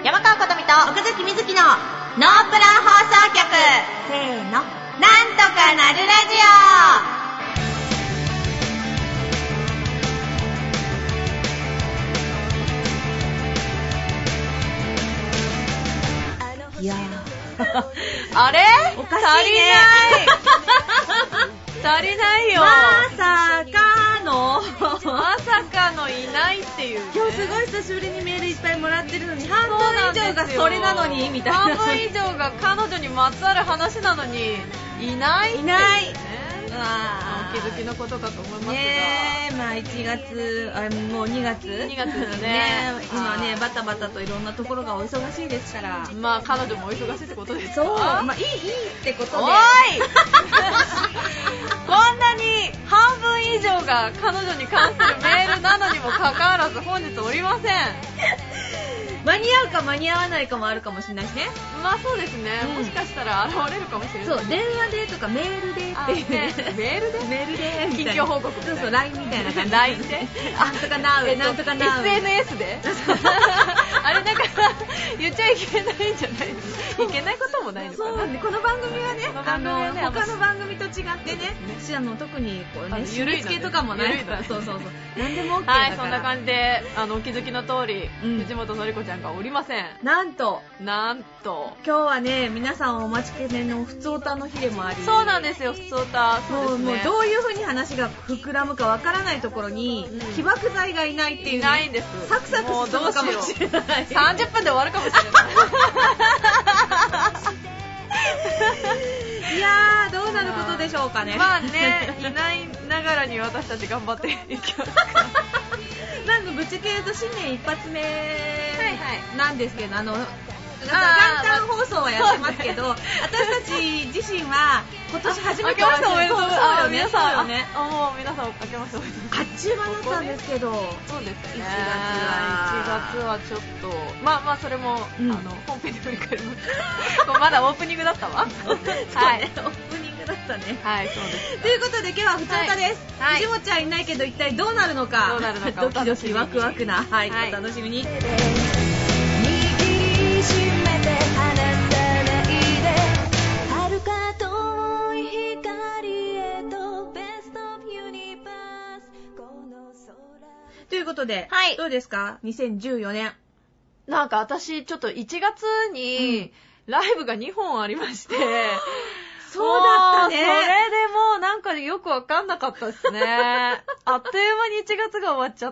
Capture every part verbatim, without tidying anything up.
山川琴美と岡崎瑞希のノープラン放送局、 せーの、 なんとかなるラジいやオあれおかしいね足りない足りないよ。 まさかのまさかのいないっていう、ね、 今日すごい久しぶりにメールいっぱいもらってるのに半分以上がそれなのにみたいな。 半分以上が彼女にまつわる話なのにいないっていう、ね、 いない。 お気づきのことかと思いますが、 ねえ、まあいちがつ、あ、もうにがつにがつですね。 ね、今ねバタバタといろんなところがお忙しいですから。 まあ彼女もお忙しいってことですか。 そう、まあいいいいってことで。 おーいこんなに半分以上が彼女に関するメールなのにもかかわらず本日おりません。 間に合うか間に合わないかもあるかもしれないしね。 まあそうですね、うん、もしかしたら現れるかもしれない。 そう、電話でとかメールでっていうね。 メールでメールでみたいな近況報告みたいな。 そうそう、ライン みたいな感じ。 ライン でなんとかなう、えっと、なんとかなうエスエヌエス であれなんか言っちゃいけないんじゃないの。いけないこともないのかな。 そうね、この番組はね、 この番組はね、 あの他の番組と違ってね、私あの特にこうね、締め付けとかもないから、そうそうそう、何でも OK だから。 はい、そんな感じで、あのお気づきの通り、うん、藤本のりこちゃんがおりません。 なんとなんと今日はね、皆さんお待ちかねのふつおたの日でもあり、 そうなんですよ、ふつおた。そうですね、 もうもうどういう風に話が膨らむかわからないところに、うん、起爆剤がいないっていう、ね、 いないんです。 サクサク進むかもしれない。 さんじゅっぷんで終わるかもしれない。 いやー、どうなることでしょうかね。 まあね、いないながらに私たち頑張っていきますか。 なんかぶっちゃけると新年一発目なんですけど、あの元旦放送はやってますけど、私たち自身は今年初めてお会いする。 そうよね、 皆さんね。 もう皆さん明けましておめでとうございます。 あっちゅう間だったんですけど、 そうですね。いちがつは、いちがつはちょっと、まあまあそれも、うん、あの本編で振り返ります。まだオープニングだったわ。はい、 オープニングだったね。 はい、そうです。 ということで今日はふつおたです。はい、藤本ちゃんいないけど一体どうなるのか。 どうなるのか。 ドキドキワクワクな、はい、はい、お楽しみに。ということで、はい、どうですかにせんじゅうよねん。 なんか私ちょっといちがつにライブがにほんありまして、うん、 そうだったね。 それでもうなんかよくわかんなかったですね。あっという間にいちがつが終わっちゃって。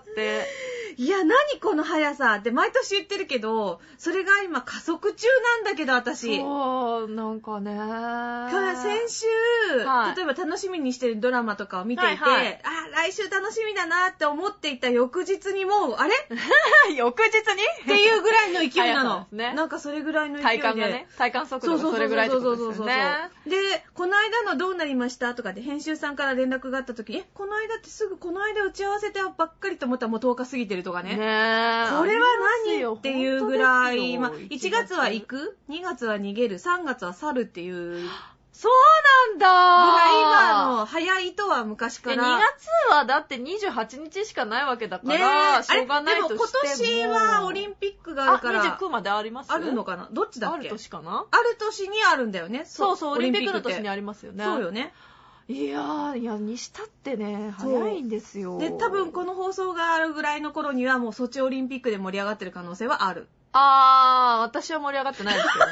いや、何この速さって毎年言ってるけど、それが今加速中なんだけど、私。 そう、なんかね。 先週、はい、例えば楽しみにしてるドラマとかを見ていて、はいはい、あ、来週楽しみだなって思っていた翌日にもう、あれ翌日にっていうぐらいの勢いなの。 ね、 なんかそれぐらいの勢いで。 体感がね、体感速度がそれぐらいってことですよね。 で、この間のどうなりましたとかで編集さんから連絡があった時に、え、この間ってすぐこの間打ち合わせてばっかりと思ったらもうとおか過ぎてるとかね。 ね、 これは何っていうぐらい、まあ、いちがつは行く、にがつは逃げる、さんがつは去るっていう。 そうなんだ。 ぐらいが、あの、早いとは昔から。 にがつはだってにじゅうはちにちしかないわけだから、ね、しょうがないとしても。 でも今年はオリンピックがあるから。 あ、にじゅうくまであります？ あるのかな？どっちだっけ？ ある年かな？ ある年にあるんだよね。 そうそう、オリンピックの年にありますよね。 そうよね。 いやー、いや、にしたってね、早いんですよ。 で、多分この放送があるぐらいの頃にはもうソチオリンピックで盛り上がってる可能性はある。 あー、私は盛り上がってないですけどね。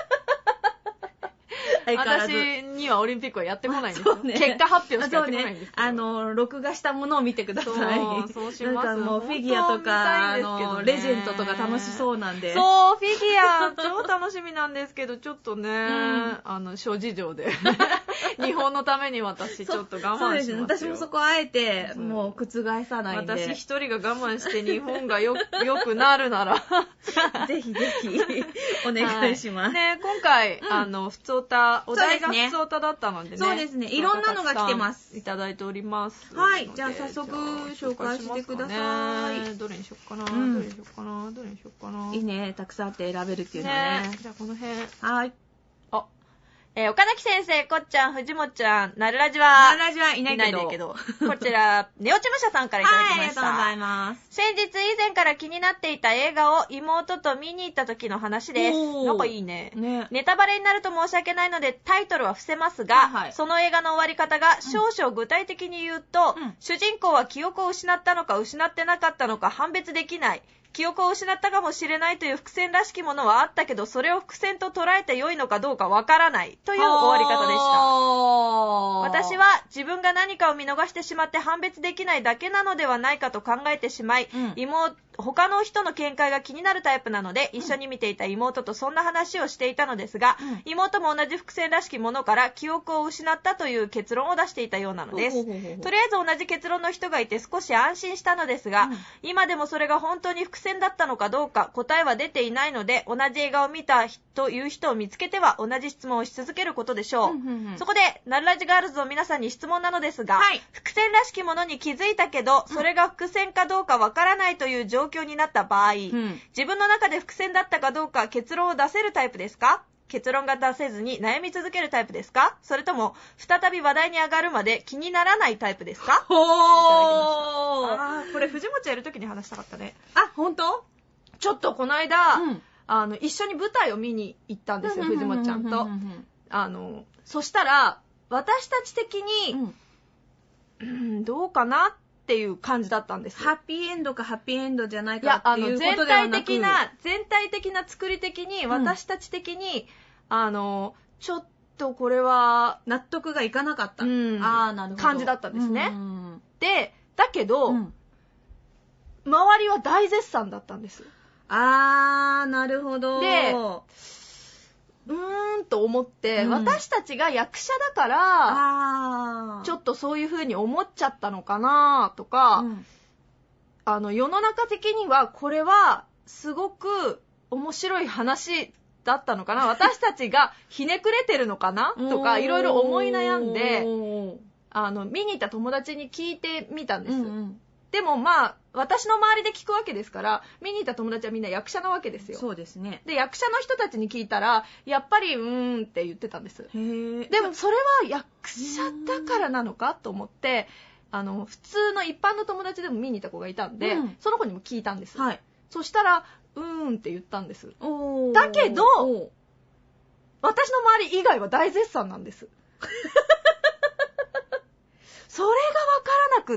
私にはオリンピックはやってこないんですよ。ね、結果発表しかやってこないんですけど、 ね、あの録画したものを見てください。 そう、そうします。 なんかもうフィギュアとか、ね、あのレジェンドとか楽しそうなんで。 そう、フィギュア超楽しみなんですけど、ちょっとね、うん、あの諸事情で日本のために私ちょっと我慢しますよ。そうですね。 私もそこあえてもう覆さないんで。 私一人が我慢して日本がよ良くなるならぜひぜひお願いします。 はい、ね、今回、うん、あのふつおたお題がふつおただったのでね。 そうですね。いろんなのが来てます。 いただいております。 はい。じゃあ早速紹介してください。 どれにしよっかな、うん、どれにしよっかな。どれにしよっかな。 いいね。たくさんあって選べるっていうのね。 ね、じゃあこの辺。 はい。 あ、 えー、岡崎先生、こっちゃん、藤本ちゃん、なるラジは、 なるラジはいないけど、 いないけどこちら、ネオチムシャさんからいただきました。はい、ありがとうございます。 先日以前から気になっていた映画を妹と見に行った時の話です。なんかいいね。ね。ネタバレになると申し訳ないのでタイトルは伏せますが、はいはい、その映画の終わり方が少々具体的に言うと、うん、主人公は記憶を失ったのか失ってなかったのか判別できない。記憶を失ったかもしれないという伏線らしきものはあったけど、それを伏線と捉えて良いのかどうかわからないという終わり方でした。私は自分が何かを見逃してしまって判別できないだけなのではないかと考えてしまい、うん、妹他の人の見解が気になるタイプなので、うん、一緒に見ていた妹とそんな話をしていたのですが、うん、妹も同じ伏線らしきものから記憶を失ったという結論を出していたようなのです。とりあえず同じ結論の人がいて少し安心したのですが、うん、今でもそれが本当に伏線だったのかどうか答えは出ていないので、同じ映画を見たという人を見つけては同じ質問をし続けることでしょう。うんうんうん、そこでナルラジガールズの皆さんに質問なのですが、はい、伏線らしきものに気づいたけど、それが伏線かどうかわからないという状況になった場合、うん、自分の中で伏線だったかどうか結論を出せるタイプですか？結論が出せずに悩み続けるタイプですか？それとも再び話題に上がるまで気にならないタイプですか？ ほー、 あー、これ藤本やるときに話したかったね。 あ、本当？ ちょっとこの間、うん、あの一緒に舞台を見に行ったんですよ、藤本ちゃんと。あのそしたら私たち的に、うんうん、どうかなっていう感じだったんです。 ハッピーエンドかハッピーエンドじゃないかっていうことではなく、 いや、あの全体的な全体的な作り的に、私たち的に、うん、あのちょっとこれは納得がいかなかった、うん、 あー、なるほど、感じだったんですね。うん、でだけど、うん、周りは大絶賛だったんです。 あー、なるほど。 で、うーんと思って、うん、私たちが役者だから、ちょっとそういう風に思っちゃったのかなとか、うん、あの、世の中的にはこれはすごく面白い話だったのかな、私たちがひねくれてるのかなとか、いろいろ思い悩んで、あの、見に行った友達に聞いてみたんです。うんうん、でもまあ、私の周りで聞くわけですから、見に行った友達はみんな役者なわけですよ。 そうですね。 で、役者の人たちに聞いたら、やっぱりうーんって言ってたんです。へー。でもそれは役者だからなのかと思って、あの、普通の一般の友達でも見に行った子がいたんで、うん、その子にも聞いたんです。はい。そしたら、うーんって言ったんです。おー。だけど、私の周り以外は大絶賛なんです。それがわからなくって、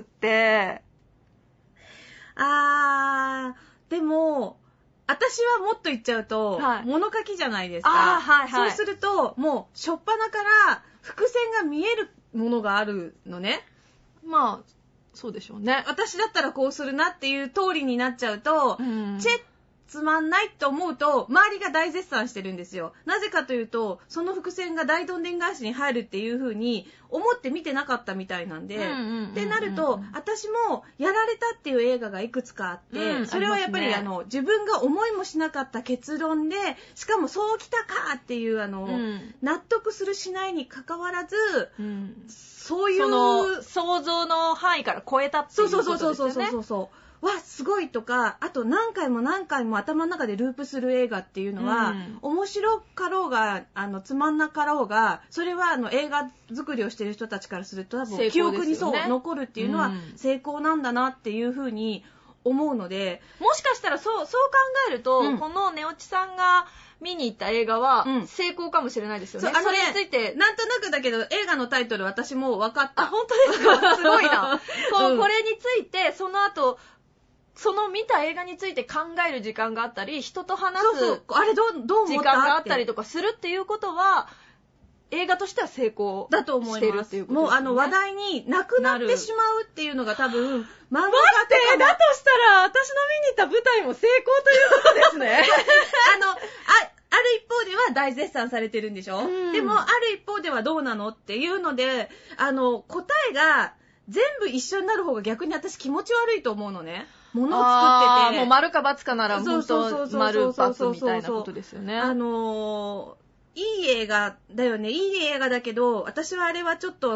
あー、でも、私はもっと言っちゃうと、はい、物書きじゃないですか。 あー、はいはい。 そうすると、もう、しょっぱなから伏線が見えるものがあるのね。 まあ、そうでしょうね。 私だったらこうするなっていう通りになっちゃうと、うん、チェッつまんないと思うと、周りが大絶賛してるんですよ。なぜかというと、その伏線が大どんでん返しに入るっていう風に思って見てなかったみたいなんで、ってなると、私もやられたっていう映画がいくつかあって、うん、それはやっぱり、ね、あの自分が思いもしなかった結論で、しかもそうきたかっていうあの、うん、納得するしないに関わらず、うん、そういうその想像の範囲から超えたっていうことですよね。そうそうそうそうそうそう。 わ、すごいとか、あと何回も何回も頭の中でループする映画っていうのは、うん、面白かろうが、あの、つまんなかろうが、それはあの、映画作りをしている人たちからすると、多分、記憶にそう、残るっていうのは成功なんだなっていうふうに思うので、 もしかしたらそう、そう考えると、うん、このネオチさんが見に行った映画は成功かもしれないですよね。うん、そ, あのね、 それについて。 なんとなくだけど、映画のタイトル私も分かった。 あ、本当ですか？すごいな。こ, うこれについて、その後、その見た映画について考える時間があったり、人と話すあれどうどう思った時間があったりとかするっていうことは、映画としては成功だと思います。 してるっていうことですね。 もうあの話題になくなってしまうっていうのが多分、漫画家待って、だとしたら私の見に行った舞台も成功ということですね。 あの、あ、ある一方では大絶賛されてるんでしょ、うん、でもある一方ではどうなのっていうので、あの、答えが全部一緒になる方が逆に私気持ち悪いと思うのね。ものを作ってて。 もう丸か×かなら本当丸×みたいなことですよね。 あのー、いい映画だよね。いい映画だけど、私はあれはちょっと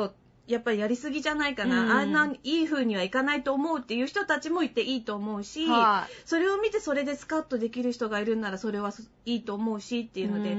やっぱりやりすぎじゃないかな、うん、あんないい風にはいかないと思うっていう人たちもいていいと思うし、はい、それを見てそれでスカッとできる人がいるんならそれはいいと思うしっていうので、うん、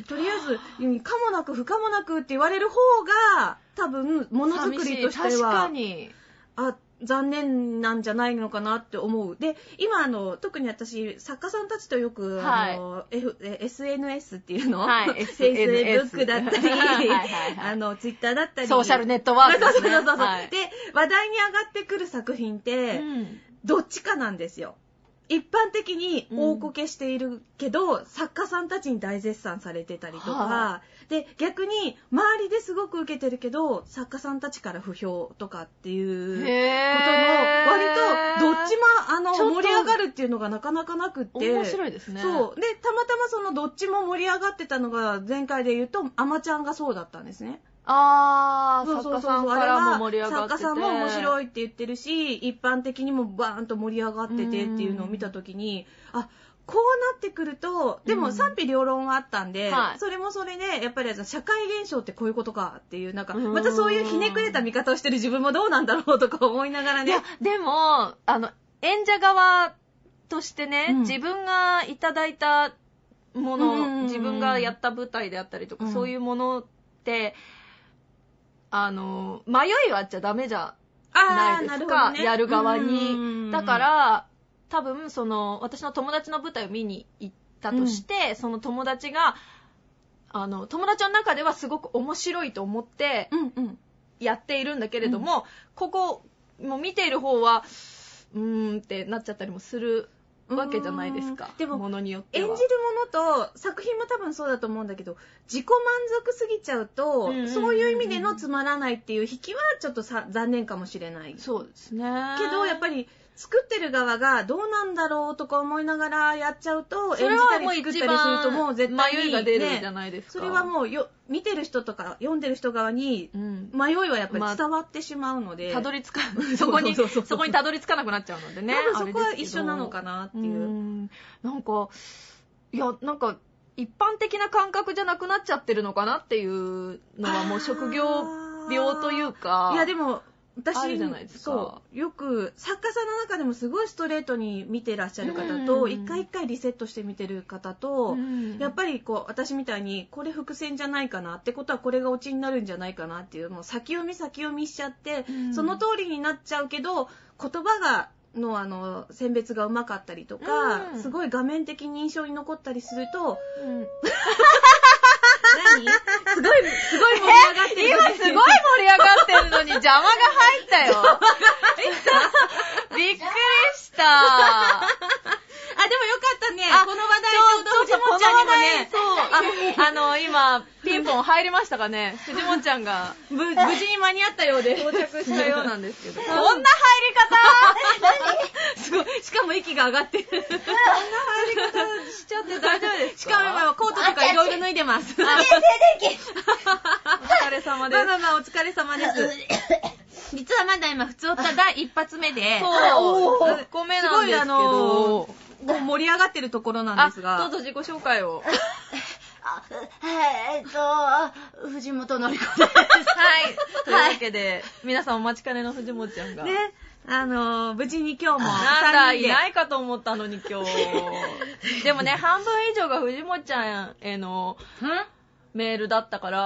とりあえず可もなく不可もなくって言われる方が多分ものづくりとしては確かにあ残念なんじゃないのかなって思う。で、今あの特に私作家さんたちとよく、はい、あの F エスエヌエス っていうの、はい、Facebook だったりはいはい、あの Twitter だったりソーシャルネットワークですね。 そうそうそうそう、はい、で話題に上がってくる作品って、うん、どっちかなんですよ。一般的に大こけしているけど、うん、作家さんたちに大絶賛されてたりとか、はあ、で逆に周りですごく受けてるけど作家さんたちから不評とかっていうことの割とどっちもあの盛り上がるっていうのがなかなかなくって、 面白いですね。 そうでたまたまそのどっちも盛り上がってたのが前回で言うとあまちゃんがそうだったんですね。 あー、作家さんからも盛り上がってて、 作家さんも面白いって言ってるし一般的にもバーンと盛り上がっててっていうのを見た時に、あこうなってくるとでも賛否両論はあったんで、うんはい、それもそれでやっぱり社会現象ってこういうことかっていうなんかまたそういうひねくれた見方をしてる自分もどうなんだろうとか思いながらね。いやでもあの演者側としてね、うん、自分がいただいたもの、うんうんうん、自分がやった舞台であったりとか、うん、そういうものってあの迷いはあっちゃダメじゃないですか、ね、やる側に。だから多分その私の友達の舞台を見に行ったとして、うん、その友達があの友達の中ではすごく面白いと思ってやっているんだけれども、うん、ここもう見ている方はうーんってなっちゃったりもするわけじゃないですか。 でもものによっては演じるものと作品も多分そうだと思うんだけど自己満足すぎちゃうと、うんうんうんうん、そういう意味でのつまらないっていう引きはちょっとさ残念かもしれない。 そうですね。 けどやっぱり作ってる側がどうなんだろうとか思いながらやっちゃうと、 それはもう一番演じたりするともう絶対に迷いが出るじゃないですか。 それはもうよ見てる人とか読んでる人側に迷いはやっぱり伝わってしまうので、 たどり着かそこにそこにたどり着かなくなっちゃうのでね。 多分そこは一緒なのかなっていう。うーんなんかいやなんか一般的な感覚じゃなくなっちゃってるのかなっていうのはもう職業病というか。 いやでも。私あるじゃないですか。 そうよく作家さんの中でもすごいストレートに見てらっしゃる方と、一回一回リセットして見てる方と、やっぱりこう私みたいにこれ伏線じゃないかなってことはこれがオチになるんじゃないかなっていうもう先読み先読みしちゃって、その通りになっちゃうけど言葉がのあの選別がうまかったりとか、すごい画面的に印象に残ったりすると、うん何すごい、すごい盛り上がってる。 今すごい盛り上がってるのに邪魔が入ったよ。 邪魔が入った。 びっくりした。あ、 でもよかったね。この話題ちょうど藤本ちゃんにもね。 そう。あ、あの、今、ピンポン入りましたかね。藤本ちゃんが無事に間に合ったようで到着したようなんですけど。こんな入り方すごい。しかも息が上がってる。こんな入り方しちゃって大丈夫ですか？ しかも今コートとかいろいろ脱いでます。 お疲れ様です。 まあまあまあお疲れ様です。実はまだ今普通った第一発目で、 そう、いっこめなんですけど、 もう盛り上がってるところなんですが、 どうぞ自己紹介を。 えーっと、藤本のりこです。はい。 というわけで、皆さんお待ちかねの藤本ちゃんが。 ね。あのー、無事に今日もなんだいないかと思ったのに今日。でもね、半分以上が藤本ちゃんへのメールだったから、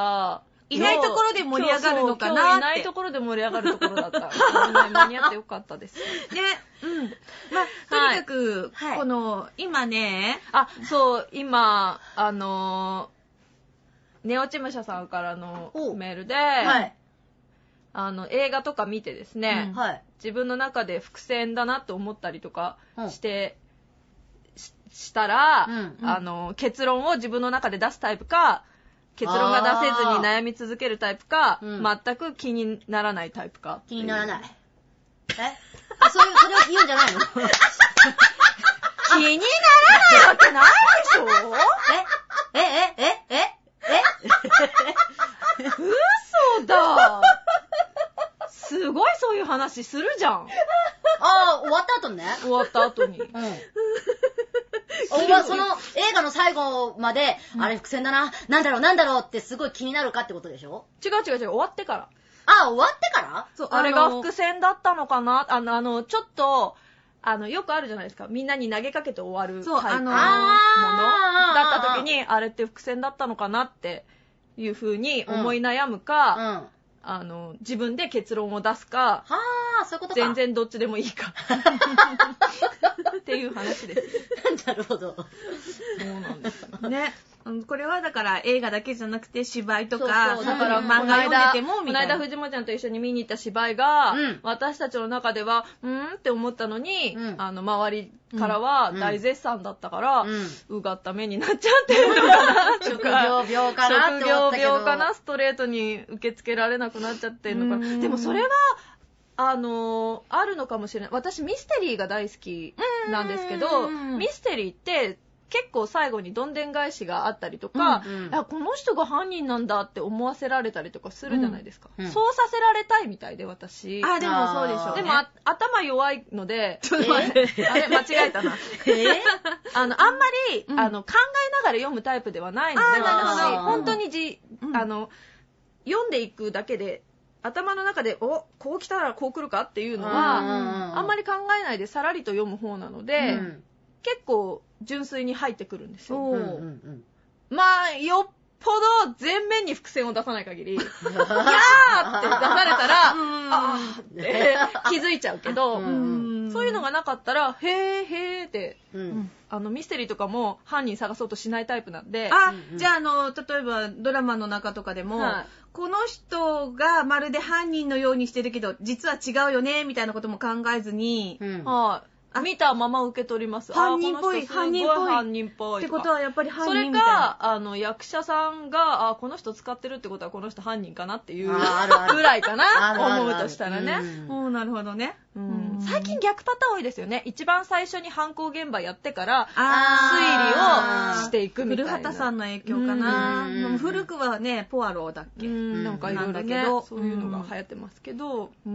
いないところで盛り上がるのかなって。 今日いないところで盛り上がるところだった。間に合ってよかったです。ね。 うん。まあ、とにかく、はい、この、今ね、 あ、そう、今、あのー、ネオチムシャさんからのメールで、はい、あの、映画とか見てですね、うんはい、自分の中で伏線だなって思ったりとかして、うん、し, したら、うんうん、あの、結論を自分の中で出すタイプか、結論が出せずに悩み続けるタイプか、うん、全く気にならないタイプか。 気にならない。えあ、そういう、それを言うんじゃないの気にならないわけないでしょえええええええ嘘だすごいそういう話するじゃん。 ああ、終わった後ね。 終わった後に。うん。 俺はその映画の最後まで、うん、あれ伏線だな、なんだろうなんだろうってすごい気になるかってことでしょ？ 違う違う違う、終わってから。 あ、終わってから？ そう、あれが伏線だったのかな。あの、あの、ちょっと、あの、よくあるじゃないですか。みんなに投げかけて終わるタイプのものだった時に、あれって伏線だったのかなっていう風に思い悩むか、うんうん、あの、自分で結論を出すか、 はあ、そういうことか。 全然どっちでもいいか。っていう話です。 なるほど。 そうなんです。 ね。これはだから映画だけじゃなくて芝居とか、そうそうだから漫画読んでてもみたいな。この間藤本ちゃんと一緒に見に行った芝居が、うん、私たちの中では、うんって思ったのに、うん、あの、周りからは大絶賛だったから、うん、うがった目になっちゃってるのかなとか。 職業病かなって思ったけど。 職業病かな、ストレートに受け付けられなくなっちゃってるのかな。でもそれは、あの、あるのかもしれない。私ミステリーが大好きなんですけど、ミステリーって、結構最後にどんでん返しがあったりとか、うんうん、この人が犯人なんだって思わせられたりとかするじゃないですか。うんうん、そうさせられたいみたいで、私。 あ、でもそうでしょう、ね。 でも頭弱いので、ちょっと待って、あれ間違えたな。えー、あの、あんまり、うん、あの、考えながら読むタイプではないので、私、本当にじ、うん、あの、読んでいくだけで、頭の中で、お、こう来たらこう来るかっていうのは、あんまり考えないでさらりと読む方なので、うん、結構、純粋に入ってくるんですよ。うんうんうん、まあ、よっぽど全面に伏線を出さない限り、ギャーって出されたら、あーって気づいちゃうけど、うんそういうのがなかったら、へーへーって、うん、あのミステリーとかも犯人探そうとしないタイプなんで。 あ、うんうん、じゃあ、あの、例えばドラマの中とかでも、はい、この人がまるで犯人のようにしてるけど、実は違うよね、みたいなことも考えずに、うんはい、見たまま受け取ります。 犯人っぽい、 犯人っぽい。犯人っぽい。 ってことはやっぱり犯人みたいな。 それか、あの、役者さんが、あ、この人使ってるってことはこの人犯人かなっていうぐらいかな、思うとしたらね。 うん、なるほどね。 うん、最近逆パターン多いですよね。一番最初に犯行現場やってから、推理をしていくみたいな。 古畑さんの影響かな。でも古くはね、ポアローだっけ。 なんかいろいろだけど、そういうのが流行ってますけど、うん、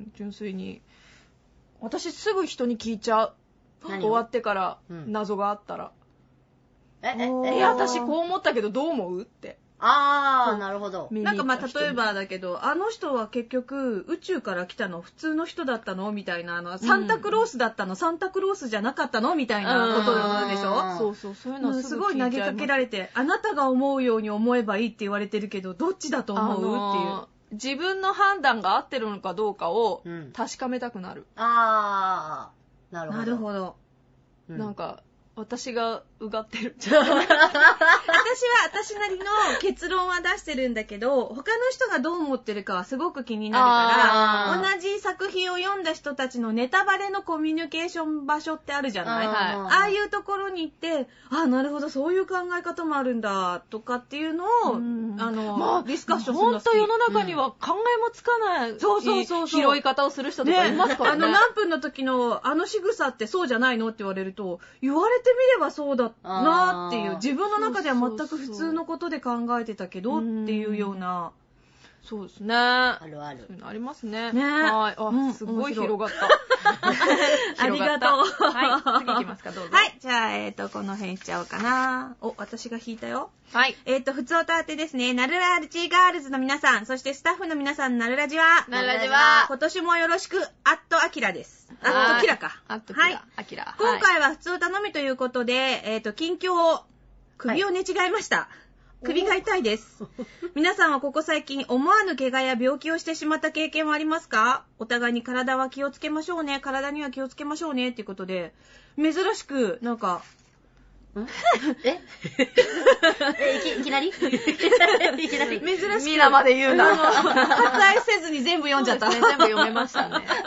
純粋に。私すぐ人に聞いちゃう。終わってから謎があったら。 うん、え、え、 え、私こう思ったけどどう思うって。 あー、なるほど。 なんかまあ例えばだけど、あの人は結局宇宙から来たの普通の人だったのみたいな、あの、サンタクロースだったの、うん、サンタクロースじゃなかったのみたいなことでしょ。 そうそう、そういうのすごい投げかけられて、あなたが思うように思えばいいって言われてるけど、どっちだと思う、あのー、っていう。 自分の判断が合ってるのかどうかを確かめたくなる。 うん、あー、なるほど。 なるほど。 うん、なんか、私がうがってる。 私は私なりの結論は出してるんだけど、他の人がどう思ってるかはすごく気になるから、同じ作品を読んだ人たちのネタバレのコミュニケーション場所ってあるじゃない？あ, ああいうところに行って、あ、なるほど、そういう考え方もあるんだ、とかっていうのを、あの、 まあ、ディスカッションするの好き。本当世の中には考えもつかない、うん、そうそうそうそう拾い方をする人とかいますからね。 ね、あの何分の時のあの仕草ってそうじゃないのって言われると、言われてみればそうだなっていう、自分の中では全く普通のことで考えてたけどっていうような。 そうですね。 あるある。 そういうのありますね。 ね。 はい。あ、うん、すごい広がった。 ありがとう。 はい。次行きますか、どうぞ。 はい。じゃあ、えっと、この辺いっちゃおうかな。お、私が引いたよ。 はい。 えっと、ふつおたてですね。なるラジガールズの皆さん、そしてスタッフの皆さん、なるラジは。 なるラジは。 今年もよろしく、アットアキラです。アットキラか。 アットキラ。アキラ。 今回はふつおたのみということで、えっと、近況を、首を寝違えました。首が痛いです。皆さんはここ最近思わぬ怪我や病気をしてしまった経験はありますか？お互いに体は気をつけましょうね。体には気をつけましょうね。っていうことで、珍しく、なんか、 んええい, きいきなりいきなり珍しく。 みんなまで言うな。 割愛せずに全部読んじゃった。 ね、全部読めましたね。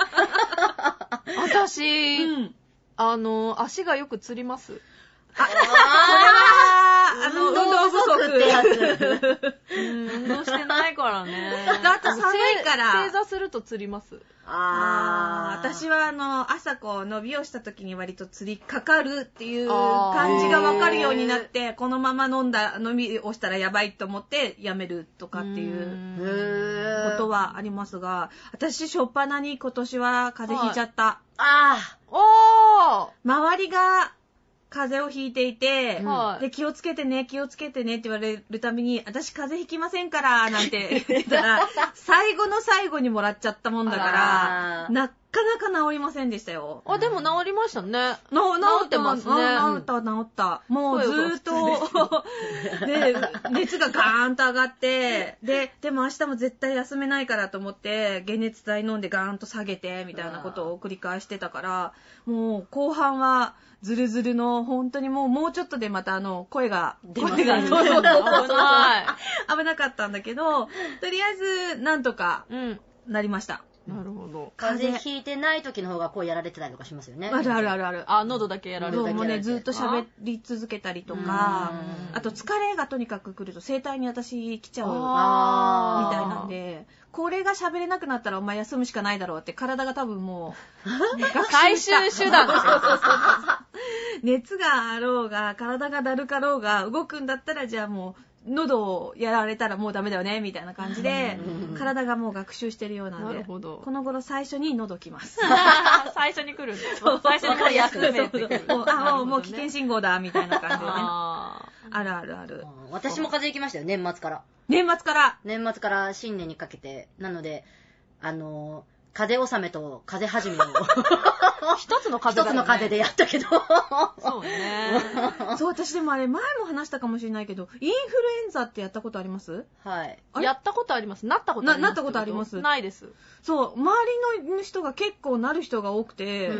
私、うん、あの、足がよくつります。 あ、それは、あの、運動不足ってやつ。 運動してないからね。 あと寒いから。 正座すると釣ります。 ああ、私はあの、朝こう、伸びをした時に割と釣りかかるっていう感じがわかるようになって、このまま飲んだ、飲みをしたらやばいと思ってやめるとかっていうことはありますが、私、しょっぱなに今年は風邪ひいちゃった。 はい、ああ、おー周りが、 風邪をひいていて、うん、で、気をつけてね、気をつけてねって言われるたびに、私風邪ひきませんから、なんて言ってたら、最後の最後にもらっちゃったもんだから、なかなか治りませんでしたよ。 あ、でも治りましたね。 治ってますね。治った、治った。もうずーっと、で、熱がガーンと上がって、で、でも明日も絶対休めないからと思って、解熱剤飲んでガーンと下げて、みたいなことを繰り返してたから、もう後半は、ずるずるの、本当にもう、もうちょっとでまたあの、声が、声が、そうそうそう、危ない。危なかったんだけど、とりあえず、なんとか、なりました。 うん、なるほど。 風邪ひいてない時の方が声やられてたりとかしますよね。 あるあるあるある。 あ、喉だけやられてる。もうね、ずっと喋り続けたりとか、あと疲れがとにかく来ると、声帯に私来ちゃう、みたいなんで、これが喋れなくなったらお前休むしかないだろうって体が多分もう最終手段ですよ。 熱があろうが体がだるかろうが動くんだったらじゃあもう喉をやられたらもうダメだよねみたいな感じで体がもう学習してるようなんで、なるほど、この頃最初に喉きます。 最初に来るんです。最初にもう休めってくる。 もうあもうもう危険信号だみたいな感じでね。あるあるある。 私も風邪ひきましたよ、年末から。 年末から年末から新年にかけて。なので、あの、風邪納めと風邪始めを。 一つの風邪だよね。一つの風邪でやったけど。 そうね。 そう、私でもあれ、前も話したかもしれないけど、インフルエンザってやったことあります？ はい。 やったことあります。なったことあります。 なったことあります。 ないです。 そう、周りの人が結構なる人が多くて、うん、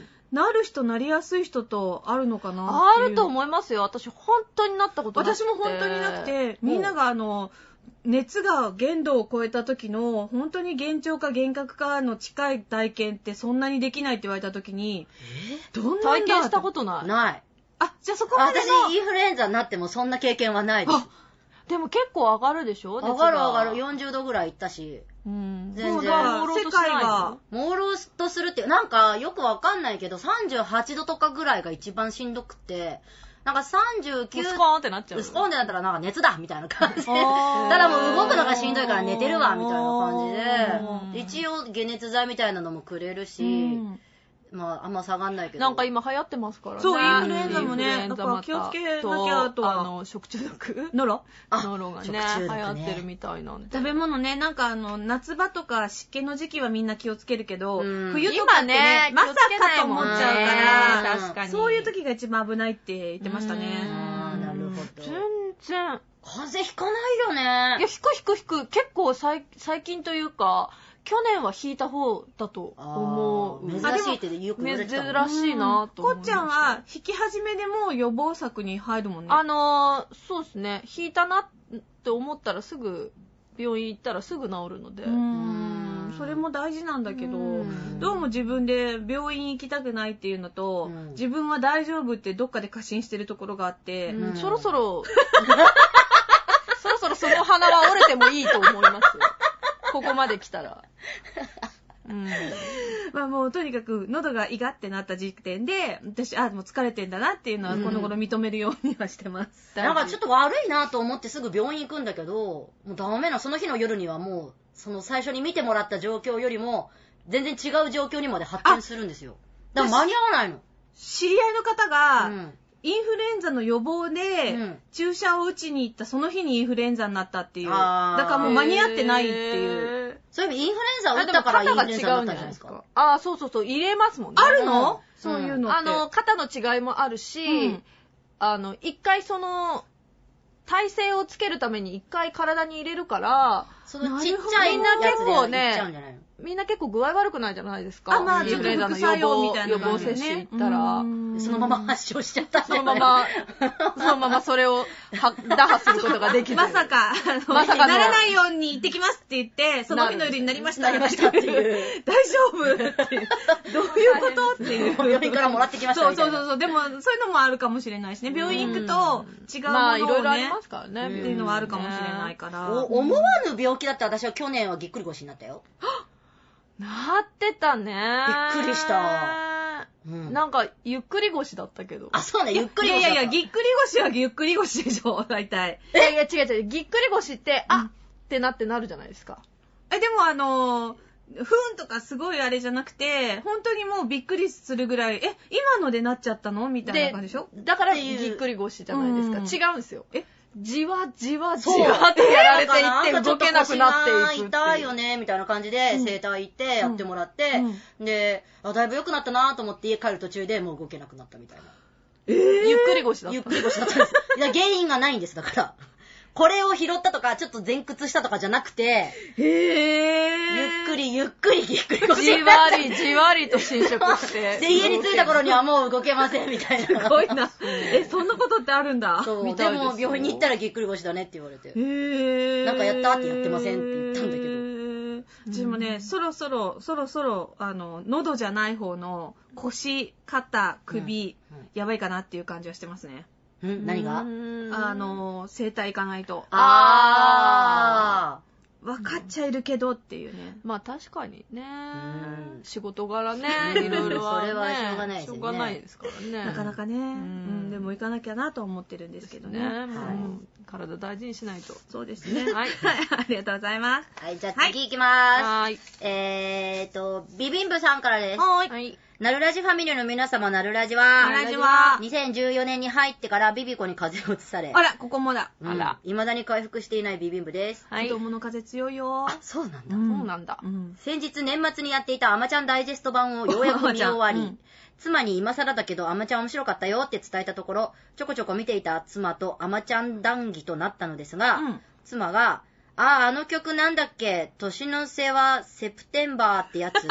なる人なりやすい人とあるのかなあると思いますよ。私本当になったことなくて。 私も本当になくて、みんながあの熱が限度を超えた時の本当に幻聴か幻覚かの近い体験ってそんなにできないって言われた時に、 えー、どんな体験したことない。 ない。 あ、じゃあそこまでの私インフルエンザになってもそんな経験はないです。 でも結構上がるでしょ？ 上がる上がる。よんじゅうどぐらいいったし。 うん、 全然世界が朦朧とするってなんかよくわかんないけどさんじゅうはちどとかぐらいが一番しんどくて、なんかさんじゅうきゅうスコーンってなっちゃう。 スコーンってなったらなんか熱だみたいな感じで、ただもう動くのがしんどいから寝てるわみたいな感じで、一応解熱剤みたいなのもくれるし、うんまあ、あんま下がんないけど。 なんか今流行ってますからね。 そう、インフルエンザもね、だから気をつけなきゃとは。 あの、食中毒ノロノロがね、流行ってるみたいなんで。 食べ物ね、なんかあの、夏場とか湿気の時期はみんな気をつけるけど、冬とかってね、まさかと思っちゃうから、確かに。そういう時が一番危ないって言ってましたね。 ああ、なるほど。 全然。 風邪ひかないよね。いや、ひくひくひく。結構最近というか、去年は引いた方だと思う。 珍しいってよく言われてたもん。 珍しいなと思いました。 こっちゃんは引き始めでも予防策に入るもんね。 あのー、そうですね。引いたなって思ったらすぐ病院行ったらすぐ治るので。うーんそれも大事なんだけど、どうも自分で病院行きたくないっていうのと、自分は大丈夫ってどっかで過信してるところがあって、 うんそろそろそろそろその鼻は折れてもいいと思いますよ。ここまで来たら。うん、 まあもうとにかく喉がイガってなった時点で私あもう疲れてんだなっていうのはこの頃認めるようにはしてます、 うん、なんかちょっと悪いなと思ってすぐ病院行くんだけどもうダメなその日の夜にはもうその最初に見てもらった状況よりも全然違う状況にまで発展するんですよ。だから間に合わないの。 知り合いの方が、うんインフルエンザの予防で注射を打ちに行ったその日にインフルエンザになったっていう、うん、だからもう間に合ってないっていう。 そういえばインフルエンザ打ったからインフルエンザになったんじゃないですか。 ああそうそうそう入れますもんね。 あるの、うん、そういうのって。 あの肩の違いもあるし、うん、あの一回その体勢をつけるために一回体に入れるからそのちっちゃいやつでいっちゃうんじゃないの。 みんな結構具合悪くないじゃないですか。 あ、まあ、 インフルエンザの予防、予防接種行ったら、 そのまま発症しちゃったんじゃない。 そのまま、そのままそれを打破することができる。 まさか、まさかならないように行ってきますって言って、その日の夜になりました。 なりましたっていう。 大丈夫っていう。どういうことっていう。 病院からもらってきましたみたいな。 そうそうそう。でも、そういうのもあるかもしれないしね。病院行くと違うものをね。 まあ、いろいろありますからね。 っていうのはあるかもしれないから。 思わぬ病気だって私は去年はぎっくり腰になったよ。 なってたね。 びっくりした。 うん、なんか、ゆっくり腰だったけど。 あ、そうね、ゆっくり腰。 いやいやいや、ぎっくり腰はゆっくり腰でしょ、大体。 いやいや、違う違う。ぎっくり腰って、あ、うん、ってなってなるじゃないですか。 え、でもあのー、 ふんとかすごいあれじゃなくて、本当にもうびっくりするぐらい、え、今のでなっちゃったのみたいな感じでしょ。 だからぎっくり腰じゃないですか。うん、違うんですよ。えじわじわじわってやられていって動けなくなっていく。 痛いよねみたいな感じで整体行ってやってもらって、うんうん、であだいぶ良くなったなと思って家帰る途中でもう動けなくなったみたいな。 えー、ゆっくり腰だった。 ゆっくり腰だったんです。いや原因がないんですだから。これを拾ったとかちょっと前屈したとかじゃなくて、へー、 ゆっくりゆっくりぎっくり腰じわりじわりと侵食してで家に着いた頃にはもう動けませんみたいな。 すごいな。えそんなことってあるんだ。 そうでも病院に行ったらぎっくり腰だねって言われて、へー、なんかやったってやってませんって言ったんだけど。 でもね、そろそろそろそろあの喉じゃない方の腰、肩、首、うんうん、やばいかなっていう感じはしてますね。 ん何が？ あの整体行かないと。 ああ。 分かっちゃいるけどっていうね。 まあ確かにね。仕事柄ね、いろいろは、ね、 それはしょうがないですね。 しょうがないですからね。 なかなかね。うん、でも行かなきゃなと思ってるんですけどね。ね、はい、 体大事にしないと。 そうですね。はい。ありがとうございます。 はい、じゃあ次行きます。 はい。 えーと、ビビンブさんからです。 はい。 なるラジファミリーの皆様、なるラジは、 なるラジは、 にせんじゅうよねんに入ってからビビコに風邪を移され、 あら、ここもだ。 うん、あら。未だに回復していないビビンブです。 はい。子供の風強いよ。 あ、そうなんだ。 うん、そうなんだ。 うん、先日年末にやっていたアマちゃんダイジェスト版をようやく見終わり、うん、妻に今更だけどアマちゃん面白かったよって伝えたところ、ちょこちょこ見ていた妻とアマちゃん談義となったのですが、うん、妻が、ああ、あの曲なんだっけ、年の瀬はセプテンバーってやつん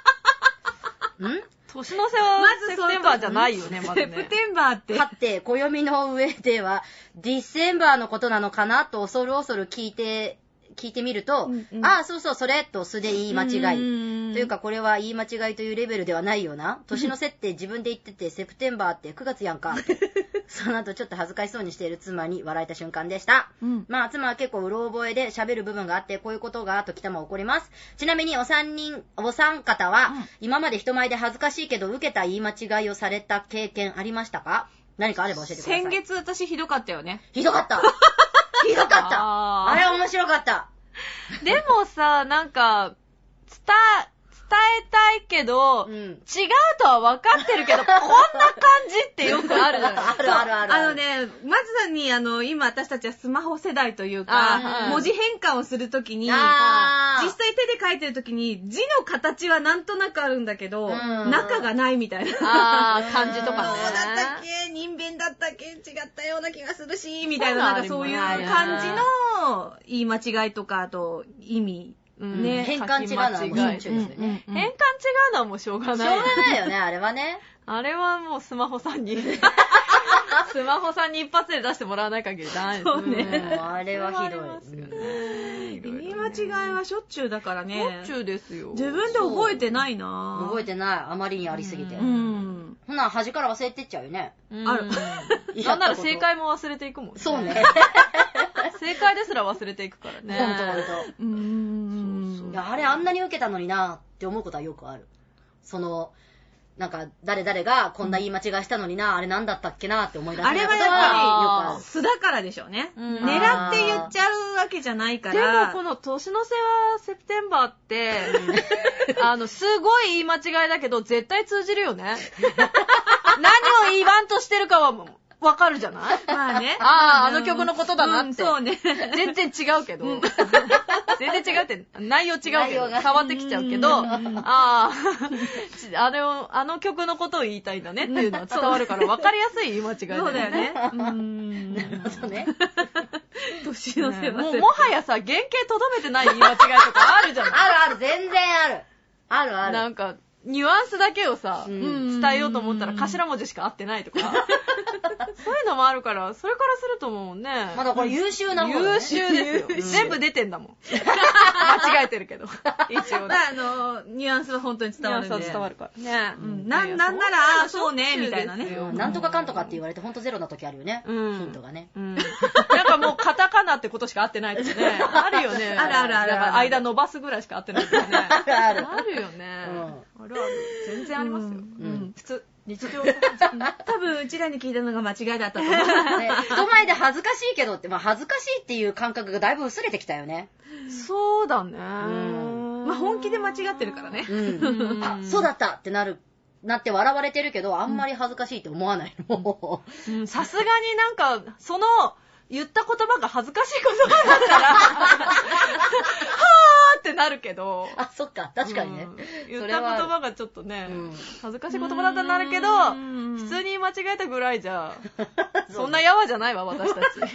年の瀬はセプテンバーじゃないよね、まずね。 セプテンバーって。 はって、暦の上では、ディセンバーのことなのかなと恐る恐る聞いて、聞いてみると、うんうん、ああ、そうそう、それ、と素で言い間違い。というか、これは言い間違いというレベルではないよな。年の瀬って自分で言ってて、セプテンバーってくがつやんか。その後、ちょっと恥ずかしそうにしている妻に笑えた瞬間でした。うん、まあ、妻は結構うろ覚えで喋る部分があって、こういうことが、時たま起こります。ちなみに、お三人、お三方は、うん、今まで人前で恥ずかしいけど、受けた言い間違いをされた経験ありましたか？何かあれば教えてください。 先月、私ひどかったよね。 ひどかったひどかったあ, あれ面白かったでもさ、なんか、伝、伝えたいけど、うん、違うとは分かってるけど、こんな感じってよくあるじゃないあるあるある。 あのね、まずに、あの、今私たちはスマホ世代というか、文字変換をするときに、実際手で書いてるときに、字の形はなんとなくあるんだけど、うん、中がないみたいな。 あー、漢字とかね。 そうだったっけ人弁だったっけ違ったような気がするし、みたいな、なんかそういう感じの言い間違いとか、あと意味。 うん、ね、変換違うのはもういいんですよね。 変換違うのはもうしょうがない。 しょうがないよね、あれはね。 あれはもうスマホさんに。スマホさんに一発で出してもらわない限りダメです。 そうね。 あれはひどいですよね。言い間違いはしょっちゅうだからね。 しょっちゅうですよ。 自分で覚えてないな。 覚えてない。あまりにありすぎて。うん。ほな、端から忘れてっちゃうよね。 ある。なんなら正解も忘れていくもんね。 そうね。 正解ですら忘れていくからね。 ほんとほんと。うーん。そうそう。いや、あれあんなに受けたのになって思うことはよくある。その、なんか、誰々がこんな言い間違いしたのにな、あれなんだったっけなって思い出す。 あれはやっぱり、素だからでしょうね。狙って言っちゃうわけじゃないから。 でもこの年の瀬はセプテンバーって、あの、すごい言い間違いだけど、絶対通じるよね。何を言わんとしてるかは、わかるじゃない？ まあね。 ああ、あの曲のことだなって。うん、 そうね。 全然違うけど。全然違うって、内容違うけど、変わってきちゃうけど、ああ、あれを、あの曲のことを言いたいんだねっていうのは伝わるから分かりやすい言い間違いだよね。 そうだよね。うーん。なるほどね。 年の瀬は、 もう、もはやさ、原型とどめてない言い間違いとかあるじゃん。 あるある、全然ある。あるある。 なんか、ニュアンスだけをさ、うん、伝えようと思ったら頭文字しか合ってないとか。そういうのもあるから、それからするともうね。 まだこれ優秀なもんね。 優秀ですよ。全部出てんだもん。間違えてるけど。一応ね。 あの、ニュアンスは本当に伝わるんで。 ニュアンスは伝わるからね。 うん。な、なんなら、あ、そうね、みたいなね。 なんとかかんとかって言われてほんとゼロな時あるよね。ヒントがね。 うん。なんかもうカタカナってことしか合ってないとかね。あるよね。 あるあるある。 間伸ばすぐらいしか合ってないとかね。 あるある。 あるよね。あるある。全然ありますよ。うん。普通。日常多分うちらに聞いたのが間違いだったと思う、ね、 人前で恥ずかしいけどって、まあ、恥ずかしいっていう感覚がだいぶ薄れてきたよね。 そうだね。 うん、 まあ本気で間違ってるからね。 うん。あ、そうだったってなる。なって笑われてるけど、あんまり恥ずかしいって思わないの。 さすがになんか、その、言った言葉が恥ずかしい言葉だったら、はーってなるけど。 あ、そっか、確かにね。 うん、言った言葉がちょっとね、うん、恥ずかしい言葉だったらなるけど、普通に間違えたぐらいじゃ、そんなやわじゃないわ、私たち。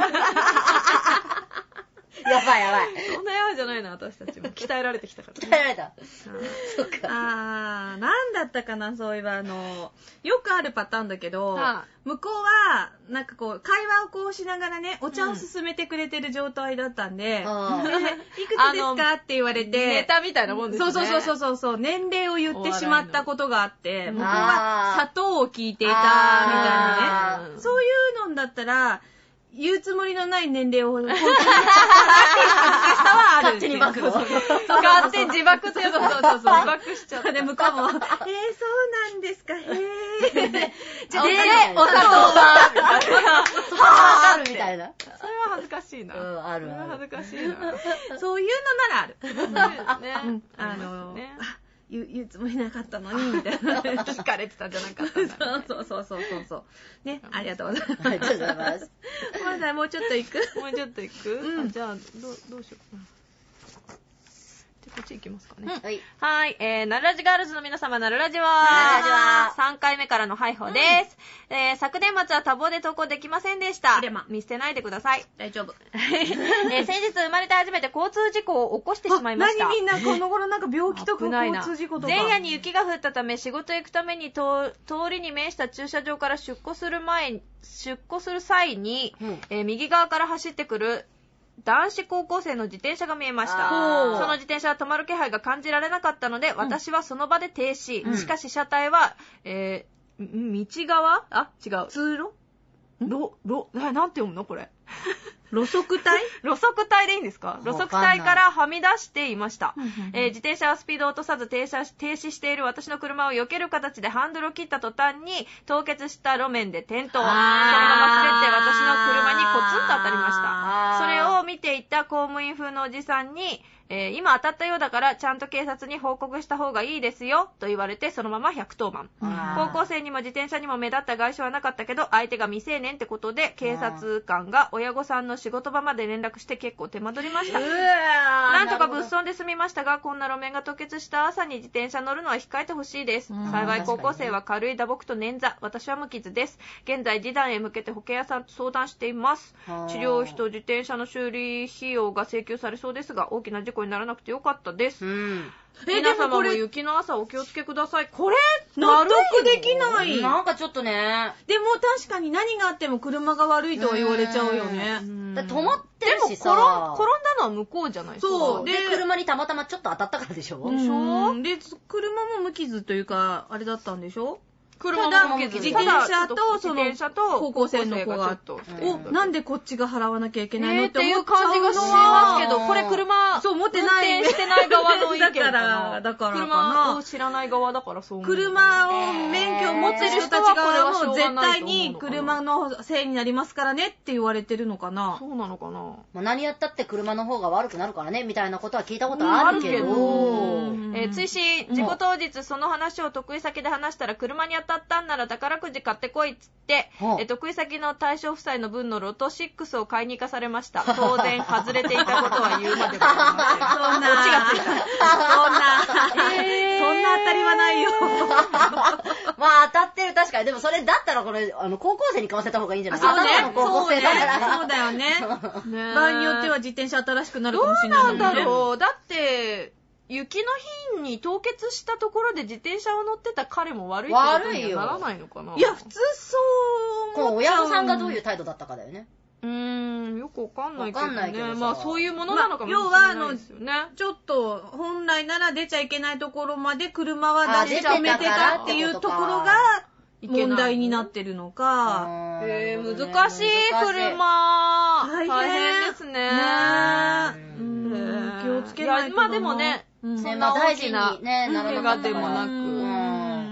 やばいやばい。 そんなやわじゃないな、私たちも。鍛えられてきたから、 ね。鍛えられた。 そっか。あー、なんだったかな、そういえば、あの、よくあるパターンだけど、はあ、向こうは、なんかこう、会話をこうしながらね、お茶を勧めてくれてる状態だったんで、うん、でいくつですかって言われて、 ネタみたいなもんですね。 そうそうそうそうそう、年齢を言ってしまったことがあって、向こうは砂糖を聞いていた、みたいなね。そういうのだったら、言うつもりのない年齢を、本当に恥ずかしさはある。 勝手にバックを。 勝手に自爆ってそうそうそう、自爆しちゃった。 で、向こうも、えー、そうなんですか、へー。 じゃあ、で、お砂糖は、みたいな。 はぁみたいな。 それは恥ずかしいな。 うん、ある。それは恥ずかしいな。 そういうのならある。 そうですね。 あの、言う、言うつもりなかったのに、みたいな。 聞かれてたんじゃなかったんだ。 そうそうそうそうそう。ね、ありがとうございます。 ありがとうございます。 まだもうちょっと行くもうちょっと行く、うん、じゃあ、どう、どうしようかな。で、こっち行きますかね。うん、はい。はい。えー、なるラジガールズの皆様、なるラジはなるラジはさんかいめからの配報です。うん、えー、昨年末は多忙で投稿できませんでした。見捨てないでください。 大丈夫。 えー、先日生まれて初めて交通事故を起こしてしまいました。 何みんなこの頃なんか病気とか交通事故とか。 前夜に雪が降ったため仕事へ行くために通りに面した駐車場から出庫する前、出庫する際に、うん、えー、右側から走ってくる男子高校生の自転車が見えました。その自転車は止まる気配が感じられなかったので、うん、私はその場で停止。うん、しかし車体は、えー、道側あ、違う。 通路ろ、ろ、え、なんて読むのこれ。 路側帯路側帯でいいんですか？路側帯からはみ出していました。えー、自転車はスピードを落とさず停車し、停止している私の車を避ける形でハンドルを切った途端に凍結した路面で転倒。そのまま滑って私の車にコツンと当たりました。それを見ていた公務員風のおじさんに、えー、今当たったようだからちゃんと警察に報告した方がいいですよと言われてそのままひゃくとおばん。高校生にも自転車にも目立った外傷はなかったけど相手が未成年ってことで警察官が親御さんの仕事場まで連絡して結構手間取りました。なんとか物損で済みましたがこんな路面が凍結した朝に自転車乗るのは控えてほしいです。幸い高校生は軽い打撲と捻挫、私は無傷です。現在示談へ向けて保険屋さんと相談しています。治療費と自転車の修理費用が請求されそうですが大きな事故にならなくてよかったです。うん、皆様も雪の朝お気をつけください。これ納得できない。 なんかちょっとね。 でも確かに何があっても車が悪いとは言われちゃうよね。 だ止まってるしさ。 でも転ん、転んだのは向こうじゃないですか。 そう。で、車にたまたまちょっと当たったからでしょ。 でしょ。で、車も無傷というか、あれだったんでしょ。 車も自転車とその高校生の子がとおなんでこっちが払わなきゃいけないのって思っちゃうのはっていう感じがしますけど、これ車そう持ってない運転してない側の意見かな。 だからだから車を知らない側だからそう思う。 車を免許を持ってる人たち側も絶対に車のせいになりますからねって言われてるのかな。 そうなのかな。 まあ何やったって車の方が悪くなるからねみたいなことは聞いたことあるけど。 えー、追伸事故当日その話を得意先で話したら車に当たったんなら宝くじ買ってこいっつって、え得意先の対象夫妻の分のロトろくを買いに行かされました。当然外れていたことは言うまでもありません。 そんなオチがついた。そんな、えー、そんな当たりはないよ。 まあ当たってる確かに。でもそれだったらこれあの高校生に買わせた方がいいんじゃない？ そうね。 高校生だから。 そうだよね。場合によっては自転車新しくなるかもしれないもんね。 どうなんだろう。だって雪の日に凍結したところで自転車を乗ってた彼も悪いってことにはならないのかな。 いや普通そうこの親御さんがどういう態度だったかだよね。 うーんよくわかんないけどね。 わかんないけどまあそういうものなのかもしれないですよね。 要はあのちょっと本来なら出ちゃいけないところまで車は出し止めてたっていうところが問題になってるのか。 えー、難しい車。大変ですね。 気をつけないと。 まあでもね、そんな大きな怪我でもなく。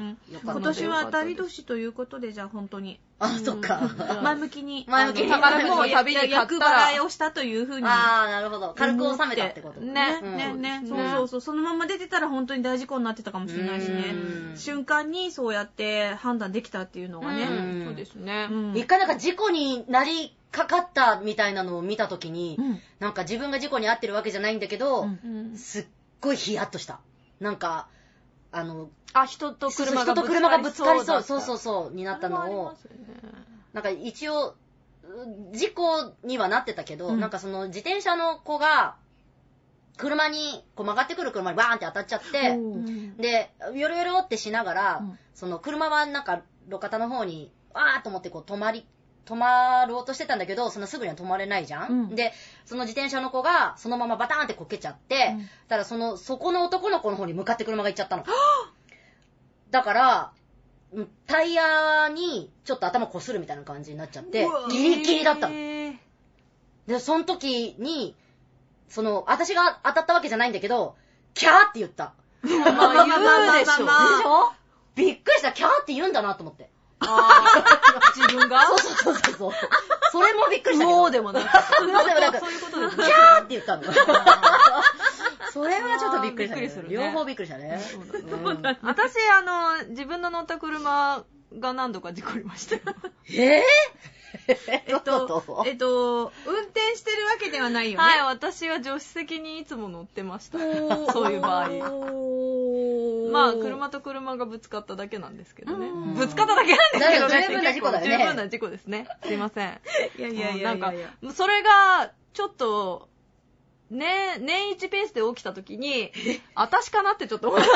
かった。 今年は当たり年ということで、じゃあ本当に。 あ、そっか。 前向きに。 前向きに。 宝くじの旅に厄払いをしたというふうに。 ああ、なるほど。軽く収めたってこと。 ね、ね、ね。そうそうそう。そのまま出てたら本当に大事故になってたかもしれないしね。瞬間にそうやって判断できたっていうのがね。 そうですね。 一回なんか事故になりかかったみたいなのを見たときに、なんか自分が事故に遭ってるわけじゃないんだけど、すっごいヒヤッとした。なんか、あの、 あ、人と車がぶつかりそう。人と車がぶつかりそう。そうそうそう、になったのを、なんか一応、事故にはなってたけど、うん、なんかその自転車の子が、車に、こう曲がってくる車にバーンって当たっちゃって、うん、で、ヨロヨロってしながら、うん、その車はなんか路肩の方に、わーっと思ってこう止まり、止まろうとしてたんだけど、そんなすぐには止まれないじゃん、うん、で、その自転車の子がそのままバターンってこけちゃって、うん、ただその、そこの男の子の方に向かって車が行っちゃったの。だから、タイヤにちょっと頭こするみたいな感じになっちゃって、ギリギリだったの。で、その時に、その、私が当たったわけじゃないんだけど、キャーって言った。 まあ、言うでしょ。でしょ？ びっくりした。キャーって言うんだなと思って。 あー、自分がそうそうそうそう。それもびっくりしたけど。 そうでもなく。そうでもなく。そういうことでもキャーって言ったの。それはちょっとびっくりしたね。びっくりするね。両方びっくりしたね。 そうだね。私、あの、自分の乗った車が何度か事故りましたよ。 えぇえっと、えっと、運転してるわけではないよね。 はい、私は助手席にいつも乗ってました。そういう場合。まあ、車と車がぶつかっただけなんですけどね。ぶつかっただけなんですけどね。 十分な事故だよね。 十分な事故ですね。すいません。 いやいやいやいや。 なんか、それが、ちょっと、ね、年一ペースで起きた時に、私かなってちょっと思った。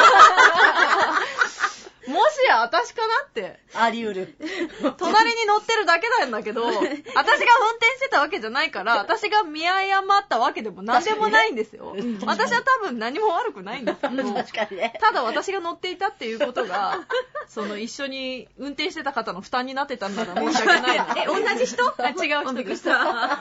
もしや私かなって。 あり得る。 隣に乗ってるだけなんだけど、私が運転してたわけじゃないから、私が見誤ったわけでも何でもないんですよ。ね、私は多分何も悪くないんですけど、 確かにね、 ただ私が乗っていたっていうことが、その一緒に運転してた方の負担になってたんだら申し訳ないな。 え、同じ人？ あ、違う人でした。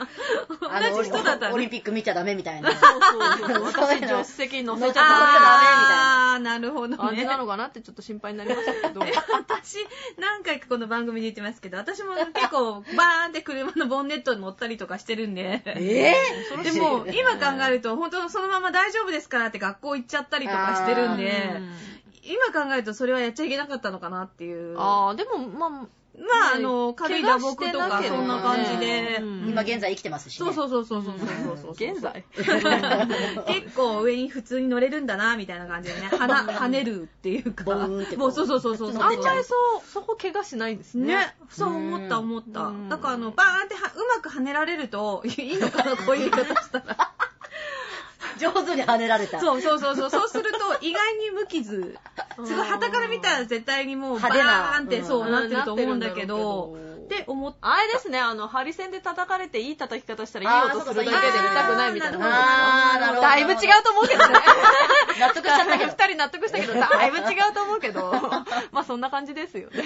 同じ人だったら、オリンピック見ちゃダメみたいな。 そうそうそう。私助手席に乗せちゃダメみたいな。あー、なるほどね。 感じなのかなってちょっと心配になりましたけど。 私、何回かこの番組で言ってますけど、私も結構バーンって車のボンネットに乗ったりとかしてるんで。 えー、でも、今考えると、本当そのまま大丈夫ですからって学校行っちゃったりとかしてるんで、今考えるとそれはやっちゃいけなかったのかなっていう。 あー、でも、まあ、 まあ、あの、軽い打撲とか、そんな感じで。 今現在生きてますしね。そうそうそうそうそうそう。 現在結構上に普通に乗れるんだな、みたいな感じでね。跳ねるっていうか。 ボーンってもうそうそうそうそう。 あんまりそう、そこ怪我しないんですね。 ね。そう思った思った。だからあの、バーンってうまく跳ねられると、いいのかな、こういう言い方したら。 上手に跳ねられた。 そうそうそうそう。そうすると、意外に無傷。すごい、旗から見たら絶対にもう、バーンって、そうなってると思うんだけど、って思って。 あれですね、あの、ハリセンで叩かれていい叩き方したらいい音するだけで痛くないみたいな。 あー、なるほど。 だいぶ違うと思うけどね。 納得しちゃったけど。 二人納得したけど、だいぶ違うと思うけど、まあそんな感じですよね。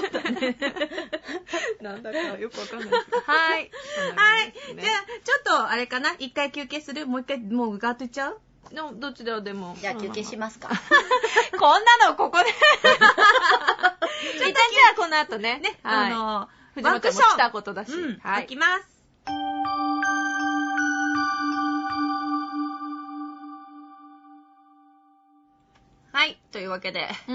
なんだかよくわかんないですけど。はい。 はい。じゃあ、ちょっと、あれかな、一回休憩する？もう一回、もうガーッといっちゃう？ でも、どっちででも。 じゃあ休憩しますか。 こんなのここで。一旦じゃあこの後ね。 ね、あの、 藤本も来たことだし。 うん、はい。行きます。 はい。というわけで。うん、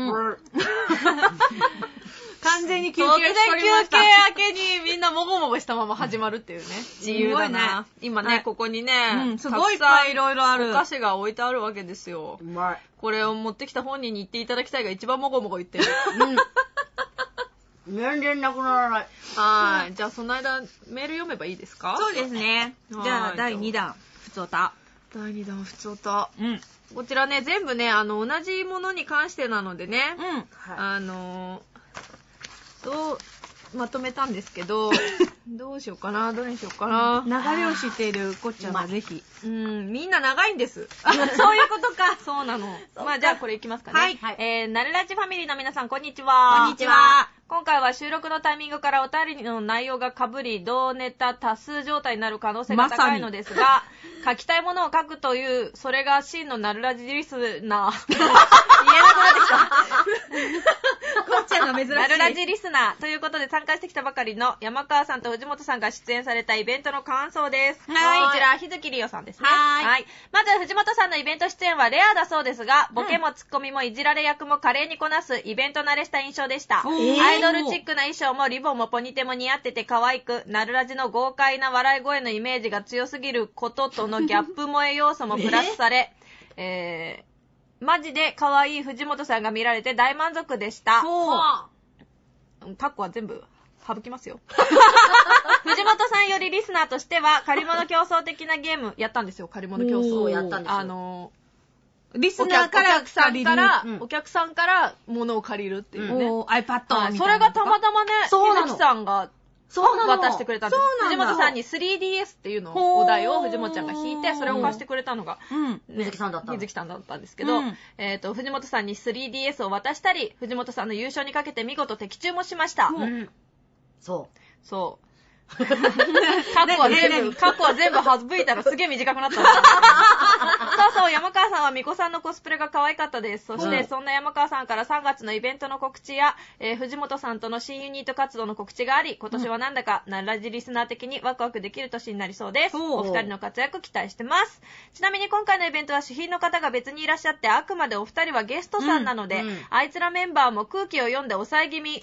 完全に休憩しておりました。 突然休憩明けにみんなもごもごしたまま始まるっていうね。自由だな。ね、今ね、はい、ここにね、 うん、すごいいっぱいいろいろある。 お菓子が置いてあるわけですよ。 うまい。 これを持ってきた本人に言っていただきたいが一番もごもご言ってる。 うん。全然なくならない。 はい。じゃあその間メール読めばいいですか？ そうですね。じゃあだいにだん、ふつおた。 だいにだん、ふつおた。 うん。 こちらね、全部ね、あの、同じものに関してなのでね、 うん。はい、 あの、どう、まとめたんですけど、どうしようかな、どれにしようかな。 流れを知っているこっちゃんはぜひ。 うん、みんな長いんです。 そういうことか。 そうなの。まあじゃあこれいきますかね。 はい。 えー、なるラジファミリーの皆さん、こんにちは。 こんにちは。 今回は収録のタイミングからお便りの内容が被り、同ネタ多数状態になる可能性が高いのですが、書きたいものを書くという、それが真のなるラジリスナー。言えなくなってきた。 ここっちゃんが珍しい。 なるラジリスナーということで参加してきたばかりの山川さんと藤本さんが出演されたイベントの感想です。はい。こちら、日月りおさんですね。はい。はい。まず、藤本さんのイベント出演はレアだそうですが、ボケもツッコミもいじられ役も華麗にこなすイベント慣れした印象でした。アイドルチックな衣装もリボンもポニテも似合ってて可愛く、なるラジの豪快な笑い声のイメージが強すぎることとのギャップ萌え要素もプラスされ、えー、マジで可愛い藤本さんが見られて大満足でした。そう。カッコは全部省きますよ。藤本さんよりリスナーとしては、借り物競争的なゲームやったんですよ、借り物競争をやったんですよ。 あのー、リスナーからお客さんから、うん、お客さんから物を借りるっていうね。 うん、iPad みたいな。 それがたまたまね、日月さんが、 そうなの渡してくれたんです。藤本さんに スリーディーエス っていうのを、お題を藤本ちゃんが弾いて、それを貸してくれたのが、 うん、ね、水木さんだった。 水木さんだったんですけど、うん、えっと、藤本さんに スリーディーエス を渡したり、藤本さんの優勝にかけて見事的中もしました。 うん、そう。 そう。カッコは全部、カッコは全部省いたらすげえ短くなったんだ。そうそう、山川さんはみこさんのコスプレが可愛かったです。そして、そんな山川さんからさんがつのイベントの告知や、えー、藤本さんとの新ユニット活動の告知があり、今年はなんだか、なるラジリスナー的にワクワクできる年になりそうです。お二人の活躍期待してます。ちなみに今回のイベントは主賓の方が別にいらっしゃって、あくまでお二人はゲストさんなので、うんうん、あいつらメンバーも空気を読んで抑え気味。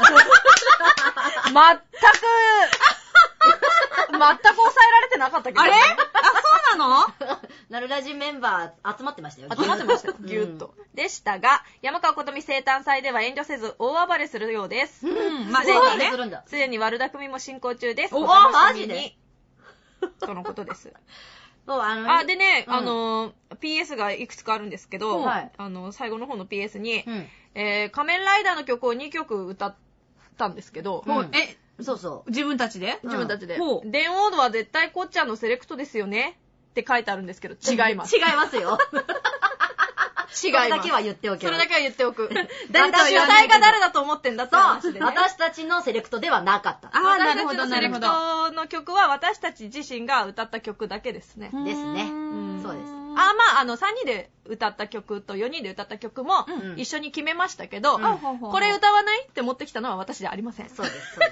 まったく、全く抑えられてなかったけど、ね。 あれ？あ、そうなの？ なるラジメンバー集まってましたよ。 集まってましたよ。ぎゅっと、うん。でしたが、山川琴美生誕祭では遠慮せず大暴れするようです。 うん。まあ、 すでにね、 すでに悪巧みも進行中です。 お、マジで？ とのことです。 そう、あの、 あ、でね、うん、あの、ピーエス がいくつかあるんですけど、はい、あの、最後の方の ピーエス に、うん、えー、仮面ライダーの曲をにきょく歌ったんですけど、 うん、え、そうそう。 自分たちで自分たちで。うん、電王度は絶対こっちゃんのセレクトですよねって書いてあるんですけど、違います。 違いますよ。違います。それだけは言っておく。 それだけは言っておく。私は誰が誰だと思ってんだって話でね。 私たちのセレクトではなかった。 ああ、なるほど、なるほど。私たちのセレクトの曲は私たち自身が歌った曲だけですね。 ですね。そうです。 あ、まあ、あの、さんにんで歌った曲とよにんで歌った曲も一緒に決めましたけど、うんうん、これ歌わないって持ってきたのは私ではありません。 そうです、そうです。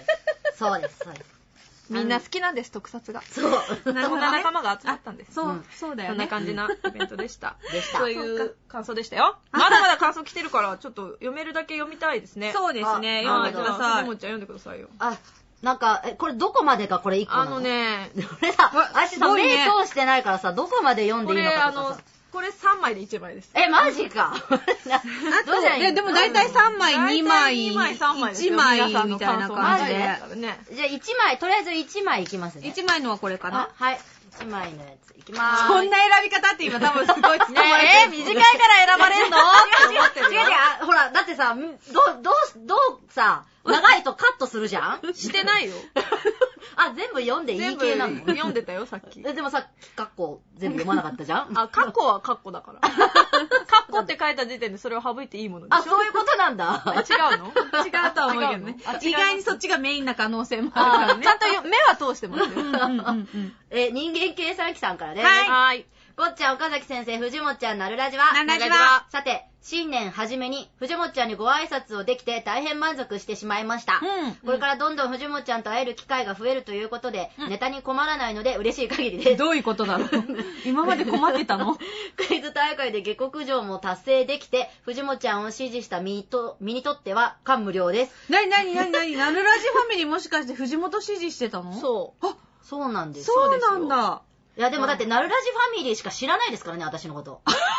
そうです、そうです。 みんな好きなんです、特撮が。 そう。 そんな仲間が集まったんです。 そう、そうだよね。 そんな感じなイベントでした。 でした。 そういう感想でしたよ。まだまだ感想来てるから、ちょっと読めるだけ読みたいですね。 そうですね。読んでください。 藤本ちゃん読んでくださいよ。 あ、なんか、え、これどこまでかこれいっこなの？ あのね、 俺さ、あしさ、目通してないからさ、どこまで読んでいいのかとかさ。 これさんまいでいちまいです。 え、マジか。 どうじゃいい？でも大体さんまい、にまい、いちまいみたいな感じで。 じゃあいちまい、とりあえずいちまいいきますね。 いちまいのはこれかな。 はい。いちまいのやついきまーす。 そんな選び方って今多分すごい突っ込まれてる。え、短いから選ばれんのって思ってるよ。 違う違う、ほら、だってさ、ど、どう、どうさ、長いとカットするじゃん？ してないよ。 あ、全部読んでいい系なの？ 読んでたよ、さっき。 でもさっき、カッコ全部読まなかったじゃん？ あ、カッコはカッコだから。カッコって書いた時点でそれを省いていいものでしょ？ あ、そういうことなんだ。 違うの？ 違うとは思うけどね。意外にそっちがメインな可能性もあるからね。 ちゃんと目は通してますよ。 え、人間計算機さんからね。 はい。 こっちゃん、岡崎先生、藤本ちゃん、なるラジは。 なるラジは。 さて、新年初めに藤本ちゃんにご挨拶をできて大変満足してしまいました。うん、これからどんどん藤本ちゃんと会える機会が増えるということで、うん、ネタに困らないので嬉しい限りです。 どういうことだろう今まで困ってたのクイズ大会で下克上も達成できて、藤本ちゃんを支持した身と、身にとっては感無量です。 なになになになになるラジファミリーもしかして藤本支持してたの？ そう。 あ、そうなんです。 そうなんだ。 いやでもだってなるラジファミリーしか知らないですからね、私のこと。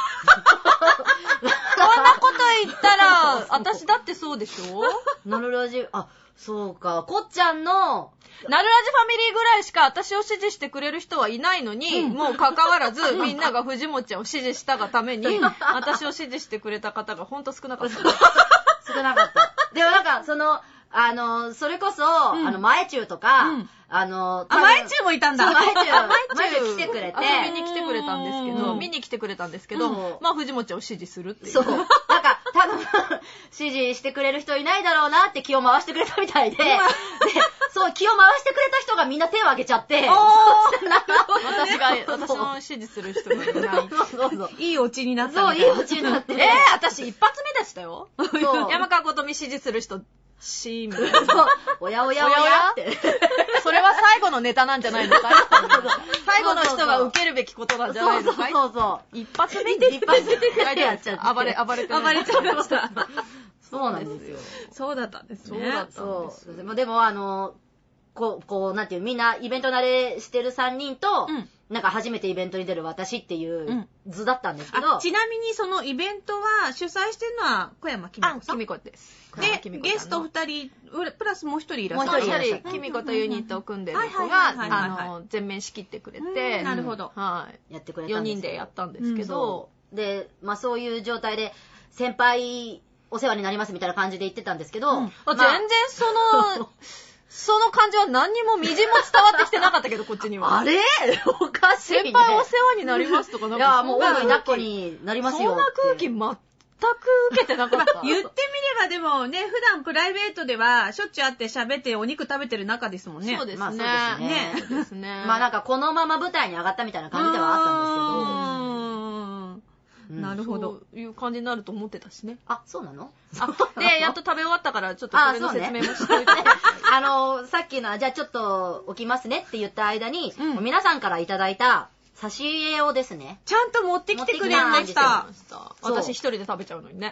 そんなこと言ったら、私だってそうでしょ？ なるラジ、あ、そうか。こっちゃんの、なるラジファミリーぐらいしか私を支持してくれる人はいないのに、うん、もう関わらず、みんなが藤本ちゃんを支持したがために、私を支持してくれた方がほんと少なかった。 少なかった。でもなんか、その、あの、それこそ、うん、あの、前中とか、うん、あの、 あ、前中もいたんだ。 前中、前中来てくれて。 遊びに来てくれたんですけど、見に来てくれたんですけど、まあ、藤本ちゃんを支持するっていう。 そう。なんか、多分、 支持してくれる人いないだろうなって気を回してくれたみたいで、で、そう、気を回してくれた人がみんな手を挙げちゃって、 私が、私の支持する人がいない。 そうそう。いいオチになった。 そう、いいオチになって。 えー、私一発目でしたよ。そう。山川琴美支持する人、しーみたいな。そう。 おやおやおやって。 それは最後のネタなんじゃないのか最後の人が受けるべきことなんじゃないのか。 そうそうそう。 一発目で一発目でやっちゃって。 暴れ、暴れて暴れちゃいました。 そうなんですよ。 そうだったんですね。 そうだったんです。 そう。でも、あの、こう、こう、なんていう、みんなイベント慣れしてるさんにんと、うん、なんか初めてイベントに出る私っていう図だったんですけど。 うん、ちなみにそのイベントは主催してるのは小山きみこさん。 きみこです。 で、ゲストふたり、プラスもうひとりいらっしゃる。 もうひとり、きみことユニットを組んでる子が、あの、全面仕切ってくれて、 なるほど。 はい。 やってくれたよにんでやったんですけど、 うん、で、まあそういう状態で、先輩お世話になりますみたいな感じで言ってたんですけど、うん、 まあ、全然その、その感じは何にもみじも伝わってきてなかったけど、こっちには。 あれおかしい、ね。 先輩お世話になりますとかなんか。 いや、もう大い抱っこになりますよ。 そんな空気全く受けてなかった。 言ってみればでもね、普段プライベートではしょっちゅう会って喋ってお肉食べてる仲ですもんね。 そうですね。まあそうですね。 そうですね。 まあなんかこのまま舞台に上がったみたいな感じではあったんですけど。 うん、なるほど。 そういう感じになると思ってたしね。 あ、そうなの？ あ、で、やっと食べ終わったから、ちょっとそれの説明もしといて。 あの、さっきの、じゃあちょっと置きますねって言った間に、うん、皆さんからいただいた差し入れをですね。 ちゃんと持ってきてくれました。 私一人で食べちゃうのにね。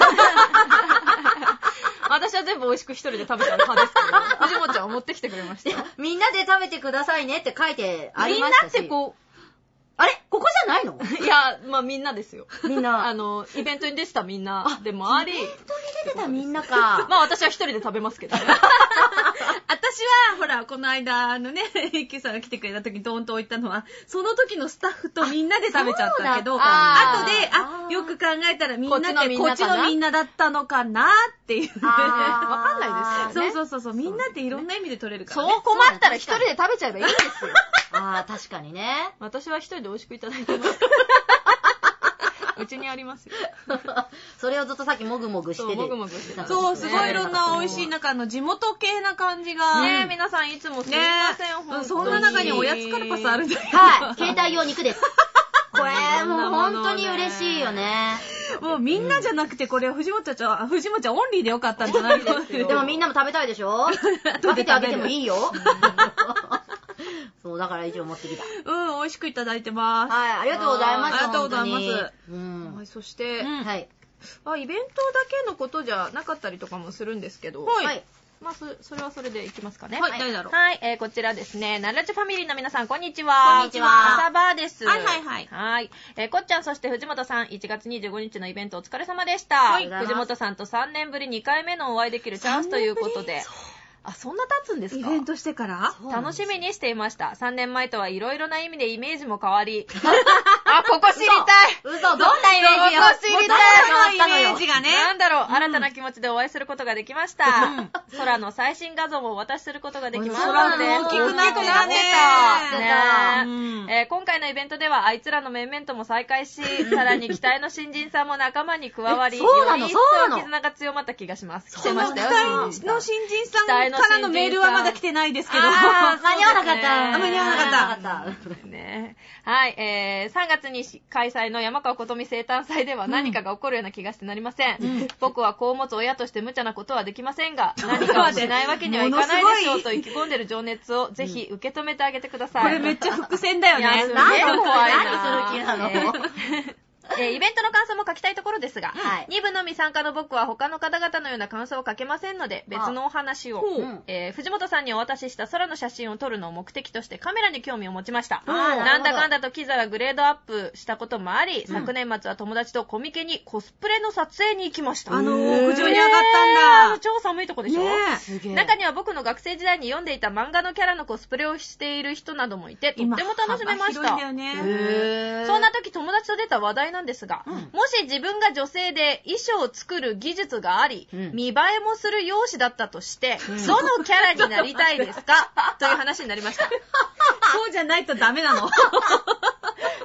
私は全部美味しく一人で食べちゃう派ですけど、藤本ちゃんを持ってきてくれました。 みんなで食べてくださいねって書いてありましたし。 みんなってこう、 あれここじゃないの？ いや、まあみんなですよ。 みんな。 あの、イベントに出てたみんなでもあり。 イベントに出てたみんなか。 まあ私は一人で食べますけどね。 私は、ほら、この間、あのね、一休さんが来てくれた時にドーンと置いたのは、その時のスタッフとみんなで食べちゃったけど、あとで、あ、よく考えたらみんなってこっちのみんなだったのかなっていう。わかんないですよね。 そうそうそう、みんなっていろんな意味で取れるからね。 そう困ったら一人で食べちゃえばいいんですよ。 ああ、確かにね。 私は一人で美味しくいただいてます。うちにありますよ。 それをずっとさっきもぐもぐしてて。 そう、もぐもぐしてた。 そう、すごいいろんな美味しい中の地元系な感じが。 ねえ、皆さんいつもすみません、ほんとに。 そんな中におやつカルパスあるんだよ。 はい、携帯用肉です。これ、もう本当に嬉しいよね。 もうみんなじゃなくて、これは藤本ちゃん、藤本ちゃんオンリーでよかったんじゃないですよ。 でもみんなも食べたいでしょ？食べてあげてもいいよ。そう、だから以上持ってきた。 うん、美味しくいただいてます。 はい、ありがとうございます。 ありがとうございます。 うん。はい、そして、 はい。 あ、イベントだけのことじゃなかったりとかもするんですけど。 はい。 まあ、そ、それはそれでいきますかね。 はい、誰だろう。 はい、えー、こちらですね、ナラチファミリーの皆さん、こんにちは。 こんにちは。 朝バーです。 はいはいはい。 はい。えー、こっちゃん、そして藤本さん、いちがつにじゅうごにちのイベントお疲れ様でした。はい。藤本さんとさんねんぶりにかいめのお会いできるチャンスということで。あ、そんな経つんですか？ イベントしてから楽しみにしていました。さんねんまえとはいろいろな意味でイメージも変わり。あ、ここ知りたい。 嘘、どんなイメージよ。 ここ知りたい。イメージがね。 なんだろう、うん、新たな気持ちでお会いすることができました。うん、空の最新画像もお渡しすることができました。 空も大きくなってたね。 ね、うんえー、今回のイベントではあいつらの面々とも再会し、さらに期待の新人さんも仲間に加わり、より一層絆が強まった気がします。来てましたよ。 期待の新人さんからのメールはまだ来てないですけど。 間に合わなかった。 間に合わなかった。 ね、はい、えー、さんがつに開催の山川琴美生誕祭では何かが起こるような気がしてなりません。うん、僕は子を持つ親として無茶なことはできませんが、何かをしないわけにはいかないでしょうと意気込んでる情熱をぜひ受け止めてあげてください。 これめっちゃ伏線だよね。 いや、すげえ怖いな。 何する気なの？ えーえー、イベントの感想も書きたいところですが、はい、に部のみ参加の僕は他の方々のような感想を書けませんので、別のお話を、えー、藤本さんにお渡しした空の写真を撮るのを目的としてカメラに興味を持ちました。なんだかんだとキザがグレードアップしたこともあり、うん、昨年末は友達とコミケにコスプレの撮影に行きました。 あのー、屋上に上がったんだ。 超寒いとこでしょ、ね、中には僕の学生時代に読んでいた漫画のキャラのコスプレをしている人などもいて、とっても楽しめました。 広いんだよね。 そんな時友達と出た話題なんですが、うんもし自分が女性で衣装を作る技術があり、うん、見栄えもする容姿だったとして、うん、どのキャラになりたいですかという話になりました。 そうじゃないとダメなの。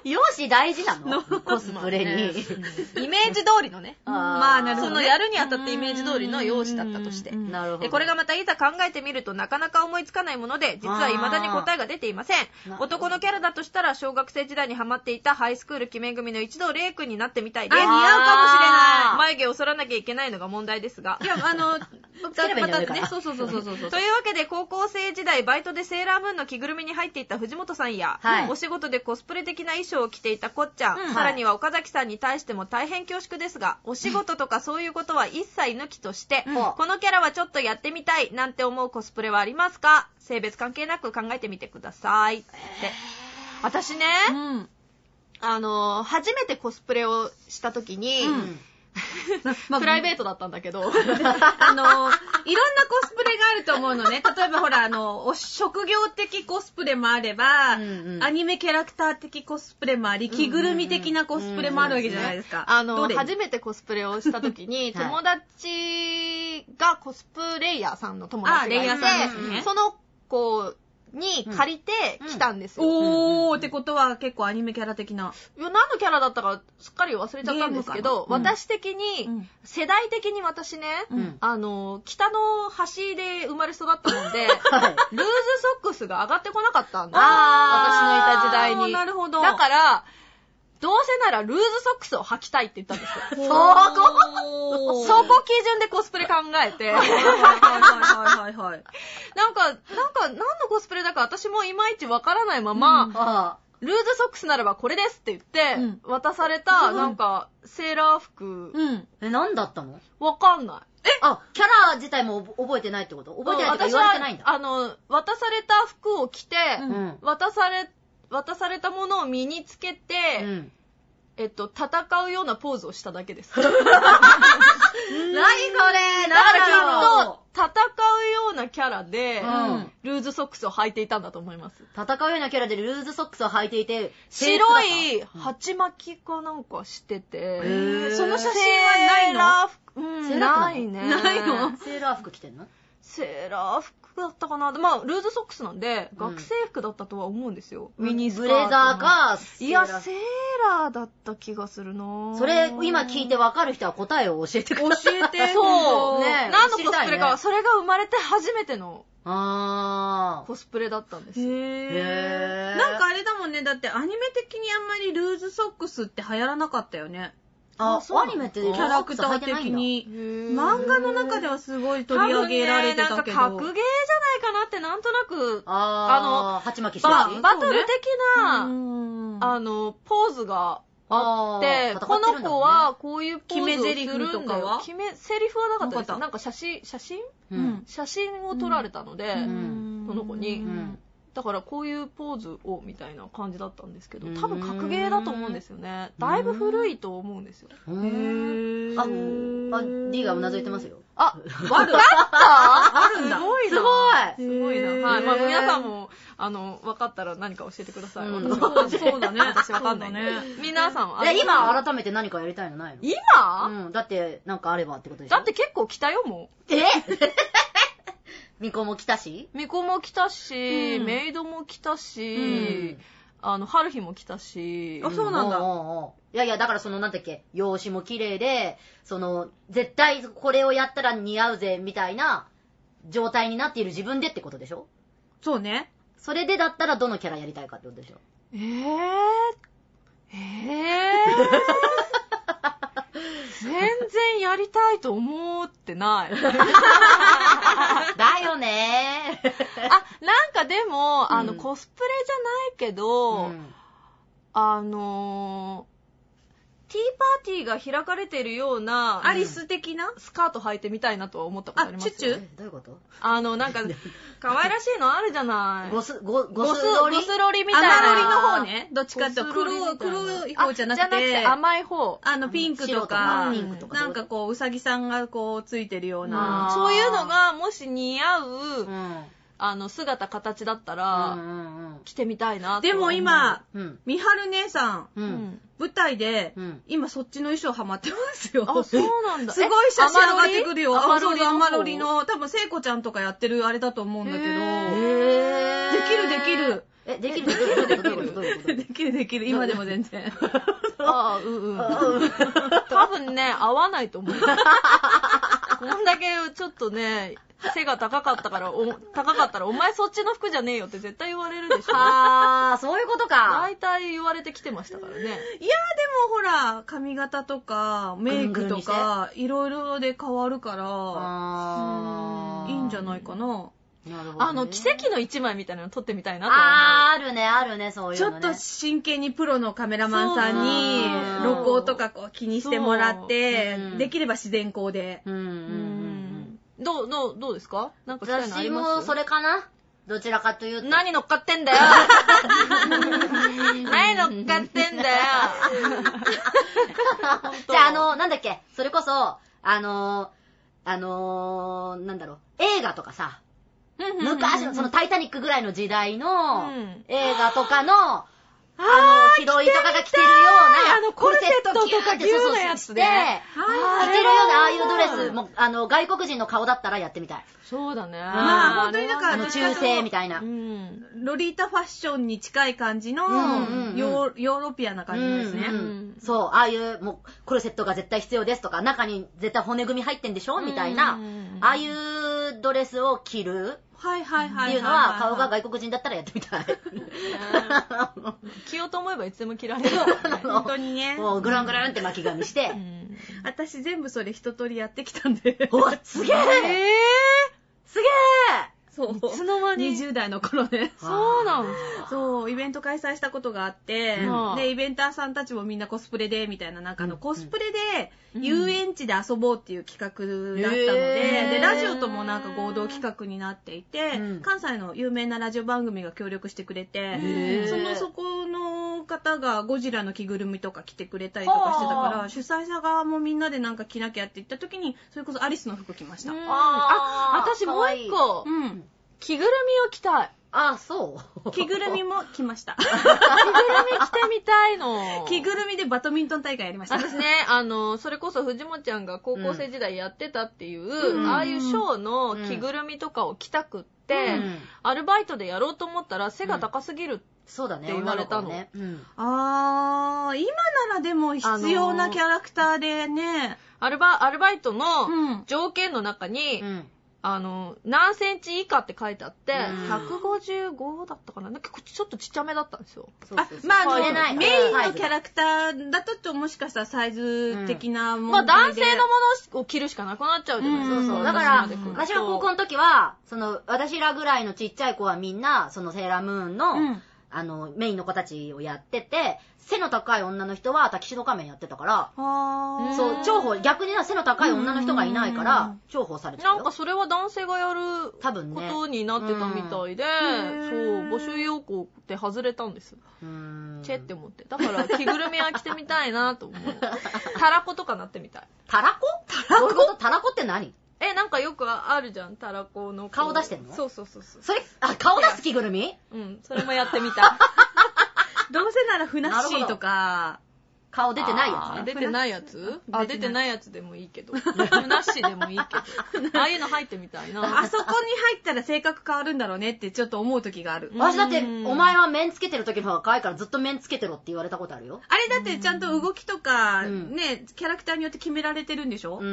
容姿大事なのコスプレに、ね、 イメージ通りのね。まあ、なるほど、ね。そのやるにあたってイメージ通りの容姿だったとして。なるほど。これがまたいざ考えてみるとなかなか思いつかないもので、実は未だに答えが出ていません。男のキャラだとしたら、小学生時代にハマっていたハイスクール鬼面組の一同レイ君になってみたいです。 あ、似合うかもしれない。 眉毛を剃らなきゃいけないのが問題ですが。 いや、あの、またね、そうそうそうそうそう。 というわけで、高校生時代、バイトでセーラームーンの着ぐるみに入っていた藤本さんや、はい、お仕事でコスプレ的な衣装を着ていたこっちゃん、うん、さらには岡崎さんに対しても大変恐縮ですが、お仕事とかそういうことは一切抜きとして、うん、このキャラはちょっとやってみたいなんて思うコスプレはありますか？性別関係なく考えてみてください。って私ね、うん、あの初めてコスプレをした時に、うんまあ、プライベートだったんだけど、あの、いろんなコスプレがあると思うのね。例えばほら、あの、職業的コスプレもあれば、うんうん、アニメキャラクター的コスプレもあり、着ぐるみ的なコスプレもあるわけじゃないですか。 あの、初めてコスプレをした時に、友達がコスプレイヤーさんの友達がいて、あ、レイヤーさんですね、その子に借りて来たんですよ。 うんうん、おー、ってことは結構アニメキャラ的な。 いや、何のキャラだったかすっかり忘れちゃったんですけど、うん、私的に、うん、世代的に私ね、うん、あの、北の端で生まれ育ったので、はい、ルーズソックスが上がってこなかったんだ。私のいた時代に。 なるほど。 だから、どうせならルーズソックスを履きたいって言ったんですよ。そこそこ基準でコスプレ考えて。はいはいはいはいはい。なんか、なんか、何のコスプレだか私もいまいちわからないまま、うん、ルーズソックスならばこれですって言って、うん、渡された、なんか、セーラー服。 うん。え、何だったの？ わかんない。 えあ、キャラ自体も覚えてないってこと？覚えてないってか言われてないんだ。 あの、渡された服を着て、うん、渡され、渡されたものを身につけて、うん、えっと、戦うようなポーズをしただけです。何それ？ だからきっと、戦うようなキャラで、うん、ルーズソックスを履いていたんだと思います。 戦うようなキャラでルーズソックスを履いていて、 白い鉢巻きかなんかしてて、 うん、その写真はないの？セーラー服、うん、ないね。 ないの？ セーラー服着てんの？ セーラー服だったかな。まあ、ルーズソックスなんで、うん、学生服だったとは思うんですよ。 ミニスカート。ブレザーか、 いや、セーラーだった気がするな。 それ、今聞いてわかる人は答えを教えてください。 教えて。 そう。ね、何のコスプレかは、ね、それが生まれて初めてのあコスプレだったんですよ。 へー。なんかあれだもんね。だってアニメ的にあんまりルーズソックスって流行らなかったよね。 あ、そうアニメってキャラクター的に漫画の中ではすごい取り上げられてたけど、 ね、なんか格ゲーじゃないかなってなんとなくあの鉢巻きしてるしバトル的な、ね、あのポーズがあって、ね、この子はこういうポーズをするんだよ。決め台詞とかは決めセリフはなかったです。なんか写真写真、うん、写真を撮られたので、うん、その子に。うんだからこういうポーズをみたいな感じだったんですけど、多分格ゲーだと思うんですよね。だいぶ古いと思うんですよ。 へー。あ、あ、D がうなずいてますよ。 あ、わかったあるんだ。 すごいな。 すごい。すごいな。はい。まあ皆さんも、あの、分かったら何か教えてください。 うん、そうそうだね。 私分かんないね。皆さんは。いや、今改めて何かやりたいのないの？ 今？ うん。だって、なんかあればってことでしょ？ だって結構来たよ、もう。えミコも来たしミコも来たし、うん、メイドも来たし、うん、あの、春日も来たし。 あ、そうなんだ。 おうおうおういやいや、だからその、なんだっけ、容姿も綺麗で、その、絶対これをやったら似合うぜ、みたいな状態になっている自分でってことでしょ？ そうね。 それでだったらどのキャラやりたいかってことでしょ？ えー、えー、全然やりたいと思ってない。 だよねー。 あ、なんかでも、うん、あの、コスプレじゃないけど、うん、あのー、ティーパーティーが開かれているような、 アリス的なスカート履いてみたいなとは思ったことありますよ。 あ、チュチュ？ どういうこと？ あの、なんか、可愛らしいのあるじゃない。 ゴス、ゴ、ゴスロリ？ ゴスロリみたいな。 甘ロリの方ね。どっちかっていうと黒、黒い方じゃなくて。じゃなくて甘い方。 あの、ピンクとか、 ピンクとかなんかこう、うさぎさんがこう、ついてるような。 そういうのが、もし似合う、うん、あの、姿、形だったら、うんうんうん、着てみたいな。 でも今、うん、みはる姉さん、うん、舞台で、うん、今そっちの衣装ハマってますよ。 あ、そうなんだ。 すごい写真上がってくるよ。あ、そうそう、アマロリの、多分聖子ちゃんとかやってるあれだと思うんだけど。へー。できるできる。 え、できるできる。どういうことどういうことどういうことできるできる。今でも全然。 ああ、うんうん。多分ね、合わないと思う。こんだけちょっとね、背が高かったから、お高かったら、お前そっちの服じゃねえよって絶対言われるでしょ。 あー、そういうことか。 大体言われてきてましたからね。いや、でもほら、髪型とか、メイクとか、いろいろで変わるから、あー、いいんじゃないかな。 なるほどね、 あの、奇跡の一枚みたいなの撮ってみたいなと思う。 あー、あるね、あるね、そういうのね。 ちょっと真剣にプロのカメラマンさんに、露光とかこう気にしてもらって、できれば自然光で。うんうんうん、 どう、どう、どうですか？なんかしたいのあります？ 私もそれかな？どちらかというと。 何乗っかってんだよ何乗っかってんだよじゃあ、あの、なんだっけ、それこそ、あの、あの、なんだろう、映画とかさ、昔のそのタイタニックぐらいの時代の映画とかの、あの、ヒロインとかが着てるような、 あの、コルセットとかギューのやつで、着てるような、ああいうドレス、もう、あの、外国人の顔だったらやってみたい。 そうだね。 まあ、本当にだから、 あの、中世みたいな。 ロリータファッションに近い感じの、ヨーロピアな感じですね。 そう、ああいう、もう、コルセットが絶対必要ですとか、中に絶対骨組み入ってんでしょみたいな、ああいうドレスを着る。 はいはいはい。 っていうのは、顔が外国人だったらやってみたい。 着ようと思えばいつでも着られる。 本当にね。 もうぐるんぐるんって巻き髪して。 私全部それ一通りやってきたんで。 お、すげえすげえそう。いつの間ににじゅう代の頃ね。 そうなんだ。そう、イベント開催したことがあって、で、イベンターさんたちもみんなコスプレで、みたいな、なんかあの、コスプレで遊園地で遊ぼうっていう企画だったので、で、ラジオともなんか合同企画になっていて、関西の有名なラジオ番組が協力してくれて、その、そこの方がゴジラの着ぐるみとか着てくれたりとかしてたから、主催者側もみんなでなんか着なきゃって言った時に、それこそアリスの服着ました。 あ、私もう一個。うん。着ぐるみを着たい。 あ、そう。 着ぐるみも着ました。 着ぐるみ着てみたいの。 着ぐるみでバドミントン大会やりました。 私ね、あの、それこそ藤本ちゃんが高校生時代やってたっていう、うん、ああいうショーの着ぐるみとかを着たくって、うん、アルバイトでやろうと思ったら背が高すぎるってそうだね、言われたの。ねうん、 あー、今ならでも必要なキャラクターでね、 アルバ、アルバイトの条件の中に、うんあの、何センチ以下って書いてあって、ひゃくごじゅうごだったかななんかちょっとちっちゃめだったんですよ。 そうそうそうあ、まあ、あの、メインのキャラクターだともしかしたらサイズ的なもの、うん、 まあ男性のものを着るしかなくなっちゃうじゃないですか。 そうそう。だから、私は高校の時は、その、私らぐらいのちっちゃい子はみんな、そのセーラームーンの、うん、あの、メインの子たちをやってて、背の高い女の人はタキシード仮面やってたから、そう、重宝、逆には背の高い女の人がいないから、重宝されてたよ。 なんかそれは男性がやることになってたみたいで、ね、そう、募集要項って外れたんです。チェって思って。だから着ぐるみは着てみたいなと思う。タラコとかなってみたい。 タラコタラコどういうことタラコって何え、なんかよくあるじゃん、タラコの。 顔出してんのそうそうそうそう。 それ、あ、顔出す着ぐるみうん、それもやってみたい。 どうせならフナッシーとか、 顔出てないやつ、 ね、出てないやつあ、出てないやつでもいいけど。フナッシーでもいいけど。ああいうの入ってみたいな。 あそこに入ったら性格変わるんだろうねってちょっと思う時がある。 私だって、お前は面つけてる時の方が可愛いからずっと面つけてろって言われたことあるよ。 あれだってちゃんと動きとか、ね、キャラクターによって決められてるんでしょうん。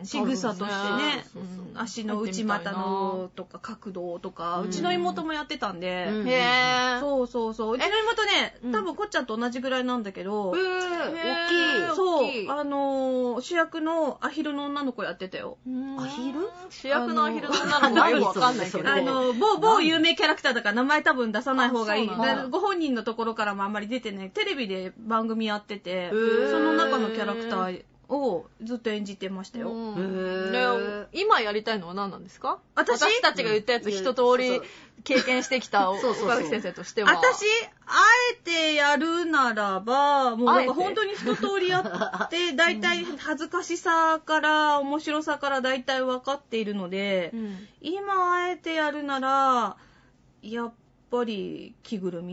仕草としてね。足の内股のとか角度とか、うちの妹もやってたんで。へぇそうそうそう。うちの妹ね、多分こっちゃんと同じぐらいなんだけど、 大きい。 そう、あのー、主役のアヒルの女の子やってたよ。 アヒル主役のアヒルの女の子はよくわかんないけど。 あの、某、某有名キャラクターだから名前多分出さない方がいい。ご本人のところからもあんまり出てね、テレビで番組やってて、その中のキャラクターをずっと演じてましたよ。 で今やりたいのは何なんですか？私私たちが言ったやつ一通り経験してきた岡崎先生としては。 私、あえてやるならば、もうなんか本当に一通りやって、だいたい恥ずかしさから面白さからだいたい分かっているので、うん、今あえてやるなら、やっぱり着ぐるみ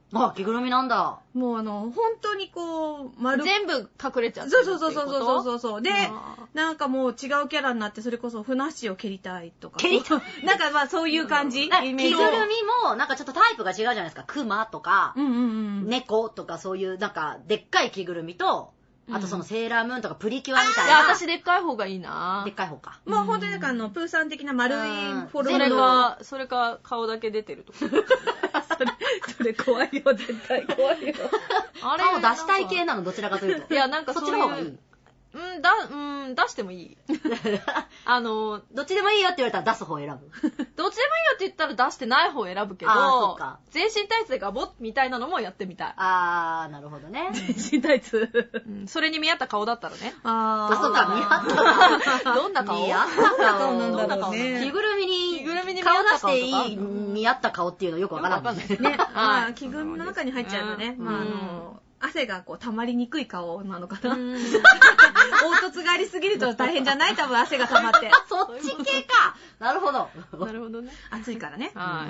あ、着ぐるみなんだ。 もうあの、本当にこう、丸。 全部隠れちゃってそうそうそうそうそうそうそう。で、なんかもう違うキャラになって、それこそふなっしーを蹴りたいとか。 蹴りたいなんかまあそういう感じ。 着ぐるみも、なんかちょっとタイプが違うじゃないですか。クマとか、 うんうんうん、 猫とかそういう、なんか、でっかい着ぐるみと、あとそのセーラームーンとかプリキュアみたいな。いや、 私でっかい方がいいな。 でっかい方か。 まあ本当になんかあの、プーさん的な丸いフォルム。 それか、それか顔だけ出てるとか。 それ、それ怖いよ、絶対怖いよ。 あれ顔出したい系なの、どちらかというと。 いや、なんかそっちの方がいい。 うん、だ、うん、出してもいい。あの、 どっちでもいいよって言われたら出す方を選ぶ。 どっちでもいいよって言ったら出してない方を選ぶけど、 そうか。 全身タイツでガボッみたいなのもやってみたい。 あー、なるほどね。 全身タイツ。 うん、それに見合った顔だったらね。 あー、そうか、見合った顔。 どんな顔見合った顔。 どんな顔ね。 着ぐるみに、 着ぐるみに顔出していい、見合った顔っていうのよくわからない。 ね。まあ、着ぐるみの中に入っちゃうとね。まあ、あの、汗がこう溜まりにくい顔なのかな。凹凸がありすぎると大変じゃない？多分汗が溜まって。 そっち系か。なるほど。 なるほどね。 暑いからね。 はい。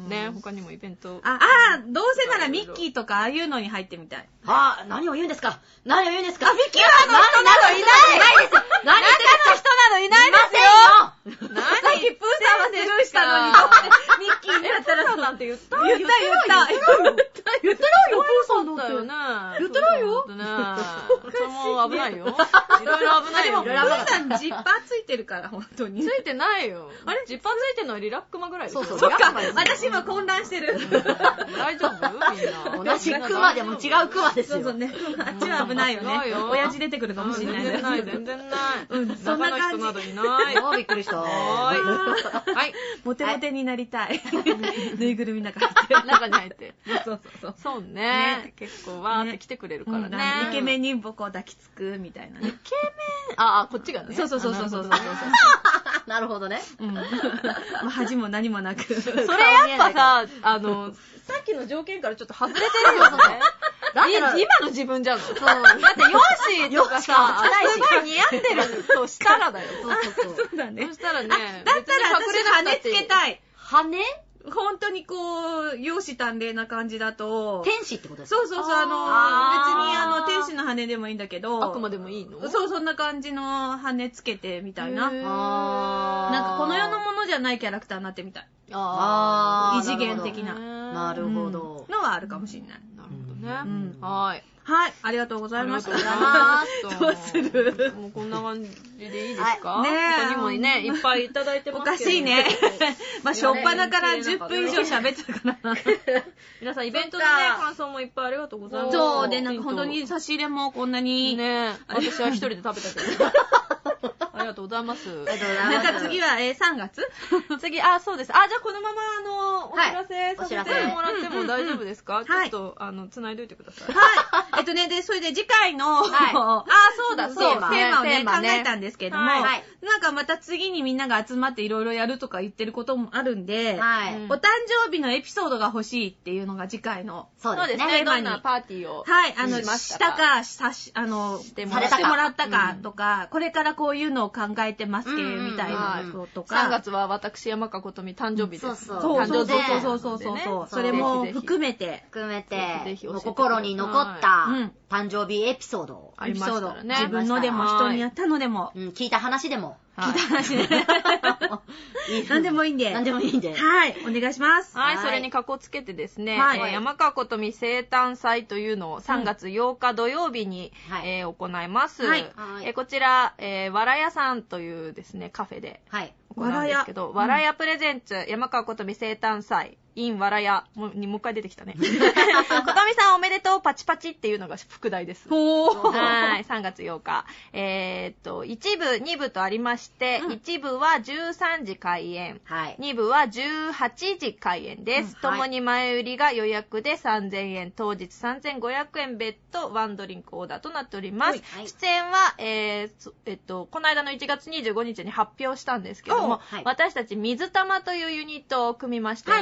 ね、他にもイベント。 ああ、どうせならミッキーとかああいうのに入ってみたい。 ああ、何を言うんですか？何を言うんですか？ あ、ミッキーはあの人なのいないです。何言って中の人なのいないですよ。 何さっきプーさんはスルーしたのに、ミッキーになったらそうなんて言った言った言った。 言ってないよ、プーさんだよね。 言ってないよ。 それも危ないよ。いろいろ危ないよ。 でも、プーさんジッパーついてるから、本当に。 ついてないよ。あれジッパーついてるのはリラックマぐらいですよ。 そうそっか、私今混乱してる。 大丈夫みんな。 同じクマでも違うクマですよ。 そうそうね。あっちは危ないよね。親父出てくるかもしれない。 全然ない、全然ない。 うん、そんな感じ。 中の人などいない。 あー、びっくりした。 はい。 モテモテになりたい。ぬいぐるみの中に入って。 中に入って。 そうそうそう。 そうね。結構わーって来てくれるからね。 イケメンに僕を抱きつくみたいなね。イケメンああ、こっちがね。 そうそうそうそうそう。 なるほどね。 うん。まあ、恥も何もなく。それやっぱさ、あの、さっきの条件からちょっと外れてるよね。今の自分じゃん。そう。だって容姿とかさ、すごい似合ってるとしたらだよ。 そうそうそう。 そうだね。 そしたらね。 だったら私羽つけたい。 羽本当にこう、容姿端麗な感じだと。 天使ってことですか？ そうそうそう、あの、別にあの、天使の羽でもいいんだけど。 悪魔でもいいの？ そう、そんな感じの羽つけてみたいな。 あー。 なんかこの世のものじゃないキャラクターになってみたい。 あー。 異次元的な。 なるほど。 のはあるかもしれない。 なるほどね。うん。はい。 はい、ありがとうございました。 ありがとうございます。 どうする？ もうこんな感じでいいですか？ ねえ。 他にもね、いっぱいいただいてますけど。 おかしいね。まあ、しょっぱなからじゅっぷん以上喋ってたから。 皆さんイベントのね、感想もいっぱいありがとうございます。 そう、で、なんか本当に差し入れもこんなに。 ね私は一人で食べたけど。ありがとうございます。 ありがとうございます。 なんか次は、えー、さんがつ次、あ、そうです。あ、じゃあこのまま、あの、お知らせさせてもらっても大丈夫ですか？ちょっと、あの、繋いどいてください。 はい。えっとね、で、それで次回の、 あ、そうだ、そう、 テーマをね、考えたんですけども、なんかまた次にみんなが集まっていろいろやるとか言ってることもあるんで、お誕生日のエピソードが欲しいっていうのが次回の、 そうですね。 テーマにパーティーを。 はい、あの、したか、さし、あの、してもらったかとか、これからこういうのを考えてますけど、みたいなこととか。 さんがつは私、山川ことみ誕生日です。 そうそう。 誕生日そうそうそうそう。それも含めて。 含めて、心に残った誕生日エピソードを。 エピソード。自分のでも人にやったのでも。 聞いた話でも。 聞いた話で。何でもいいんで。 何でもいいんで。 はい、お願いします。 はい、それにかこつけてですね、山川ことみ生誕祭というのをさんがつようか土曜日に行います。こちら、わらやさんというですね、カフェで行うんですけど、わらやプレゼンツ山川ことみ生誕祭。インわらやにもう一回出てきたね。ことみさんおめでとうパチパチっていうのが副題です。はい、さんがつようか。えー、っと、いちぶ、にぶとありまして、うん、いちぶはじゅうさんじ開演、はい、にぶはじゅうはちじ開演です。と、うん、も、はい、に前売りが予約でさんぜんえん、当日さんぜんごひゃくえん別途ワンドリンクオーダーとなっております。はい、出演は、えー、えっと、この間のいちがつにじゅうごにちに発表したんですけども、はい、私たち水玉というユニットを組みまして、はいはいはい、私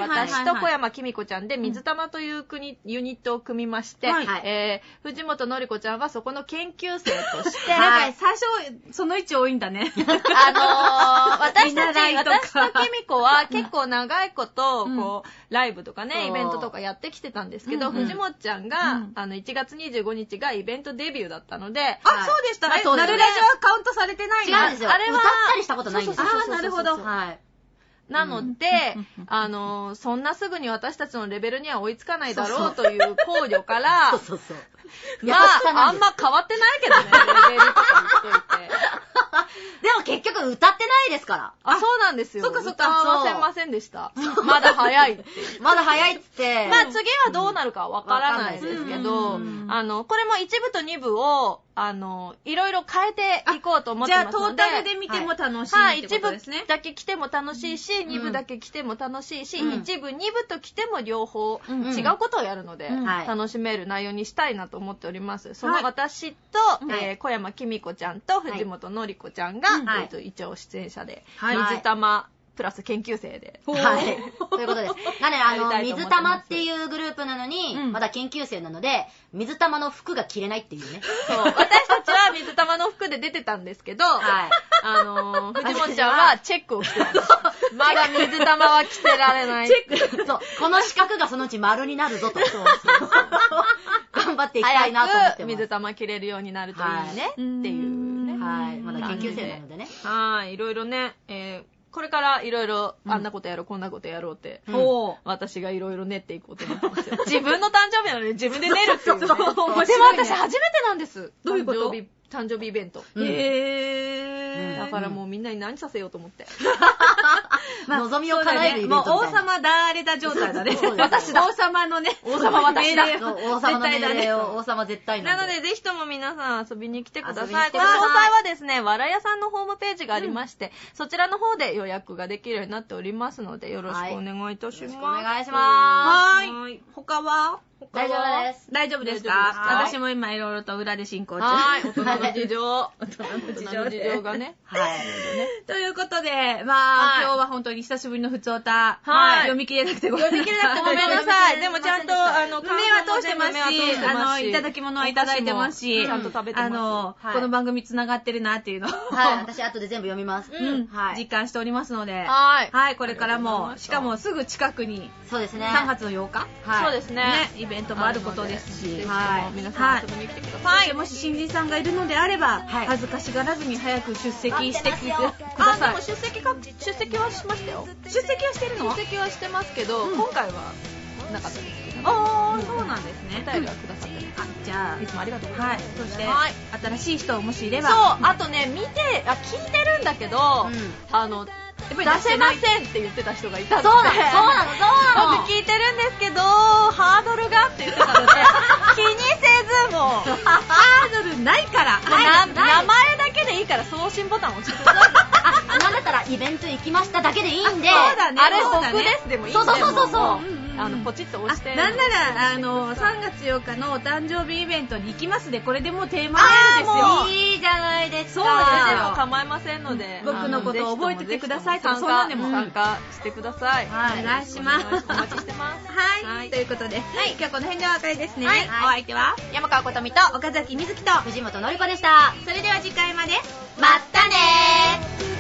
私と小山きみこちゃんで水玉という国、ユニットを組みまして、はい、えー、藤本のりこちゃんはそこの研究生として、 はい、最初、その位置多いんだね。 あのー、私たち、私ときみこは結構長いこと、こう、ライブとかね、イベントとかやってきてたんですけど、うんうん、藤本ちゃんが、うん、あの、いちがつにじゅうごにちがイベントデビューだったので、あ、 そうでした。なるラジはカウントされてないの？違うんですよ。あれは、歌ったりしたことないんですよ。 あ、なるほど。 はい。 なので、うん、あの、そんなすぐに私たちのレベルには追いつかないだろうという考慮から、そうそうそう。まあ、あんま変わってないけどね、レベルとか言っといて。 でも結局歌ってないですから。 あ、そうなんですよ。 そっかそっか。 歌わせませんでした。まだ早いって。 まだ早いって。 まあ次はどうなるかわからないですけど、あの、これも一部と二部を、あの、いろいろ変えていこうと思ってますので。 じゃあトータルで見ても楽しいってことですね。 はい、一部だけ来ても楽しいし、二部だけ来ても楽しいし、一部、二部と来ても両方違うことをやるので、楽しめる内容にしたいなと思っております。その私と、えー、小山きみこちゃんと藤本のりこちゃんが、はい、えーと、一応出演者で、はい、水玉プラス研究生で。 はい。ということです。なので、あの、水玉っていうグループなのに、うん、まだ研究生なので、水玉の服が着れないっていうね。 そう。私たちは水玉の服で出てたんですけど、はい。あのー、藤本ちゃんはチェックを着てます。まだ水玉は着せられない。 チェック。そう。この四角がそのうち丸になるぞと。そうそうそう頑張っていきたいなと思ってます。 水玉着れるようになるといいね、はい、っていうね。 はい。まだ研究生なのでね。 はい。いろいろね、えーこれからいろいろあんなことやろう、うん、こんなことやろうって、うん、私がいろいろ練っていこうと思ってますよ。自分の誕生日なのに自分で練るっていうね。そうそうそう。でも私初めてなんです。 どういうこと？ 誕生日イベント。 うん、へー。 だからもうみんなに何させようと思って。 まあ、望みを叶えるイベントみたいな。 もう王様誰だ状態だね。 私だ。王様のね。 王様私だ。王様の命令を王様絶対なので、ぜひとも皆さん遊びに来てください。この詳細はですね、わらやさんのホームページがありまして、うん、そちらの方で予約ができるようになっておりますので、よろしくお願いいたします。 はい、お願いします。 はい。他は大丈夫です。 大丈夫ですか？私も今いろいろと裏で進行中。 はい。大人の事情。大人の事情。事情がね。 はい。ということで、まあ、今日は本当に久しぶりのふつおた。はい。読み切れなくてごめんなさい。 読み切れなくてごめんなさい。でもちゃんと、あの、 目は通してますし、あの、いただき物はいただいてますし、 ちゃんと食べてます。あの、 この番組繋がってるなっていうのを。 はい。私後で全部読みます。 うん。はい。実感しておりますので。はい。はい。これからも、しかもすぐ近くに。 そうですね。 さんがつのようか。 はい。そうですね。 ね、イベントもあることです。 はい、皆さん遊びに来てください。 はい、もし新人さんがいるのであれば、はい、恥ずかしがらずに早く出席してください。 あ、でも出席か出席はしましたよ。 出席はしてるの？ 出席はしてますけど、うん、今回はなかったですけど。 ああ、そうなんですね。 お便りはくださってる。 あ、じゃあいつもありがとうございます。 はい。そして、はい、新しい人もしいれば、 そう、あとね見て、あ聞いてるんだけど、うん、あの。出せませんって言ってた人がいたので、 そうなの、そうなの、そうなの。 僕聞いてるんですけど、ハードルがって言ってたので、気にせずも、 ハードルないから、 名前だけでいいから送信ボタンを押してください。 あ、なんだったらイベント行きましただけでいいんで、 そうだね、あれ僕ですでもいいんで、 そうそうそうそう。 あのポチッと押して、 なんならあのさんがつようかのお誕生日イベントに行きますで、これでもうテーマメールですよ。 いいじゃないですか。 そうですよ、構いませんので、 僕のことを覚えててくださいとか、 そんなんでも参加してください。 はい、お願いします。 お待ちしてます。 はい、ということで、今日この辺でお別れですね。はい、お相手は山川ことみと岡崎みずきと藤本のりこでした。 それでは次回まで、 まったねー。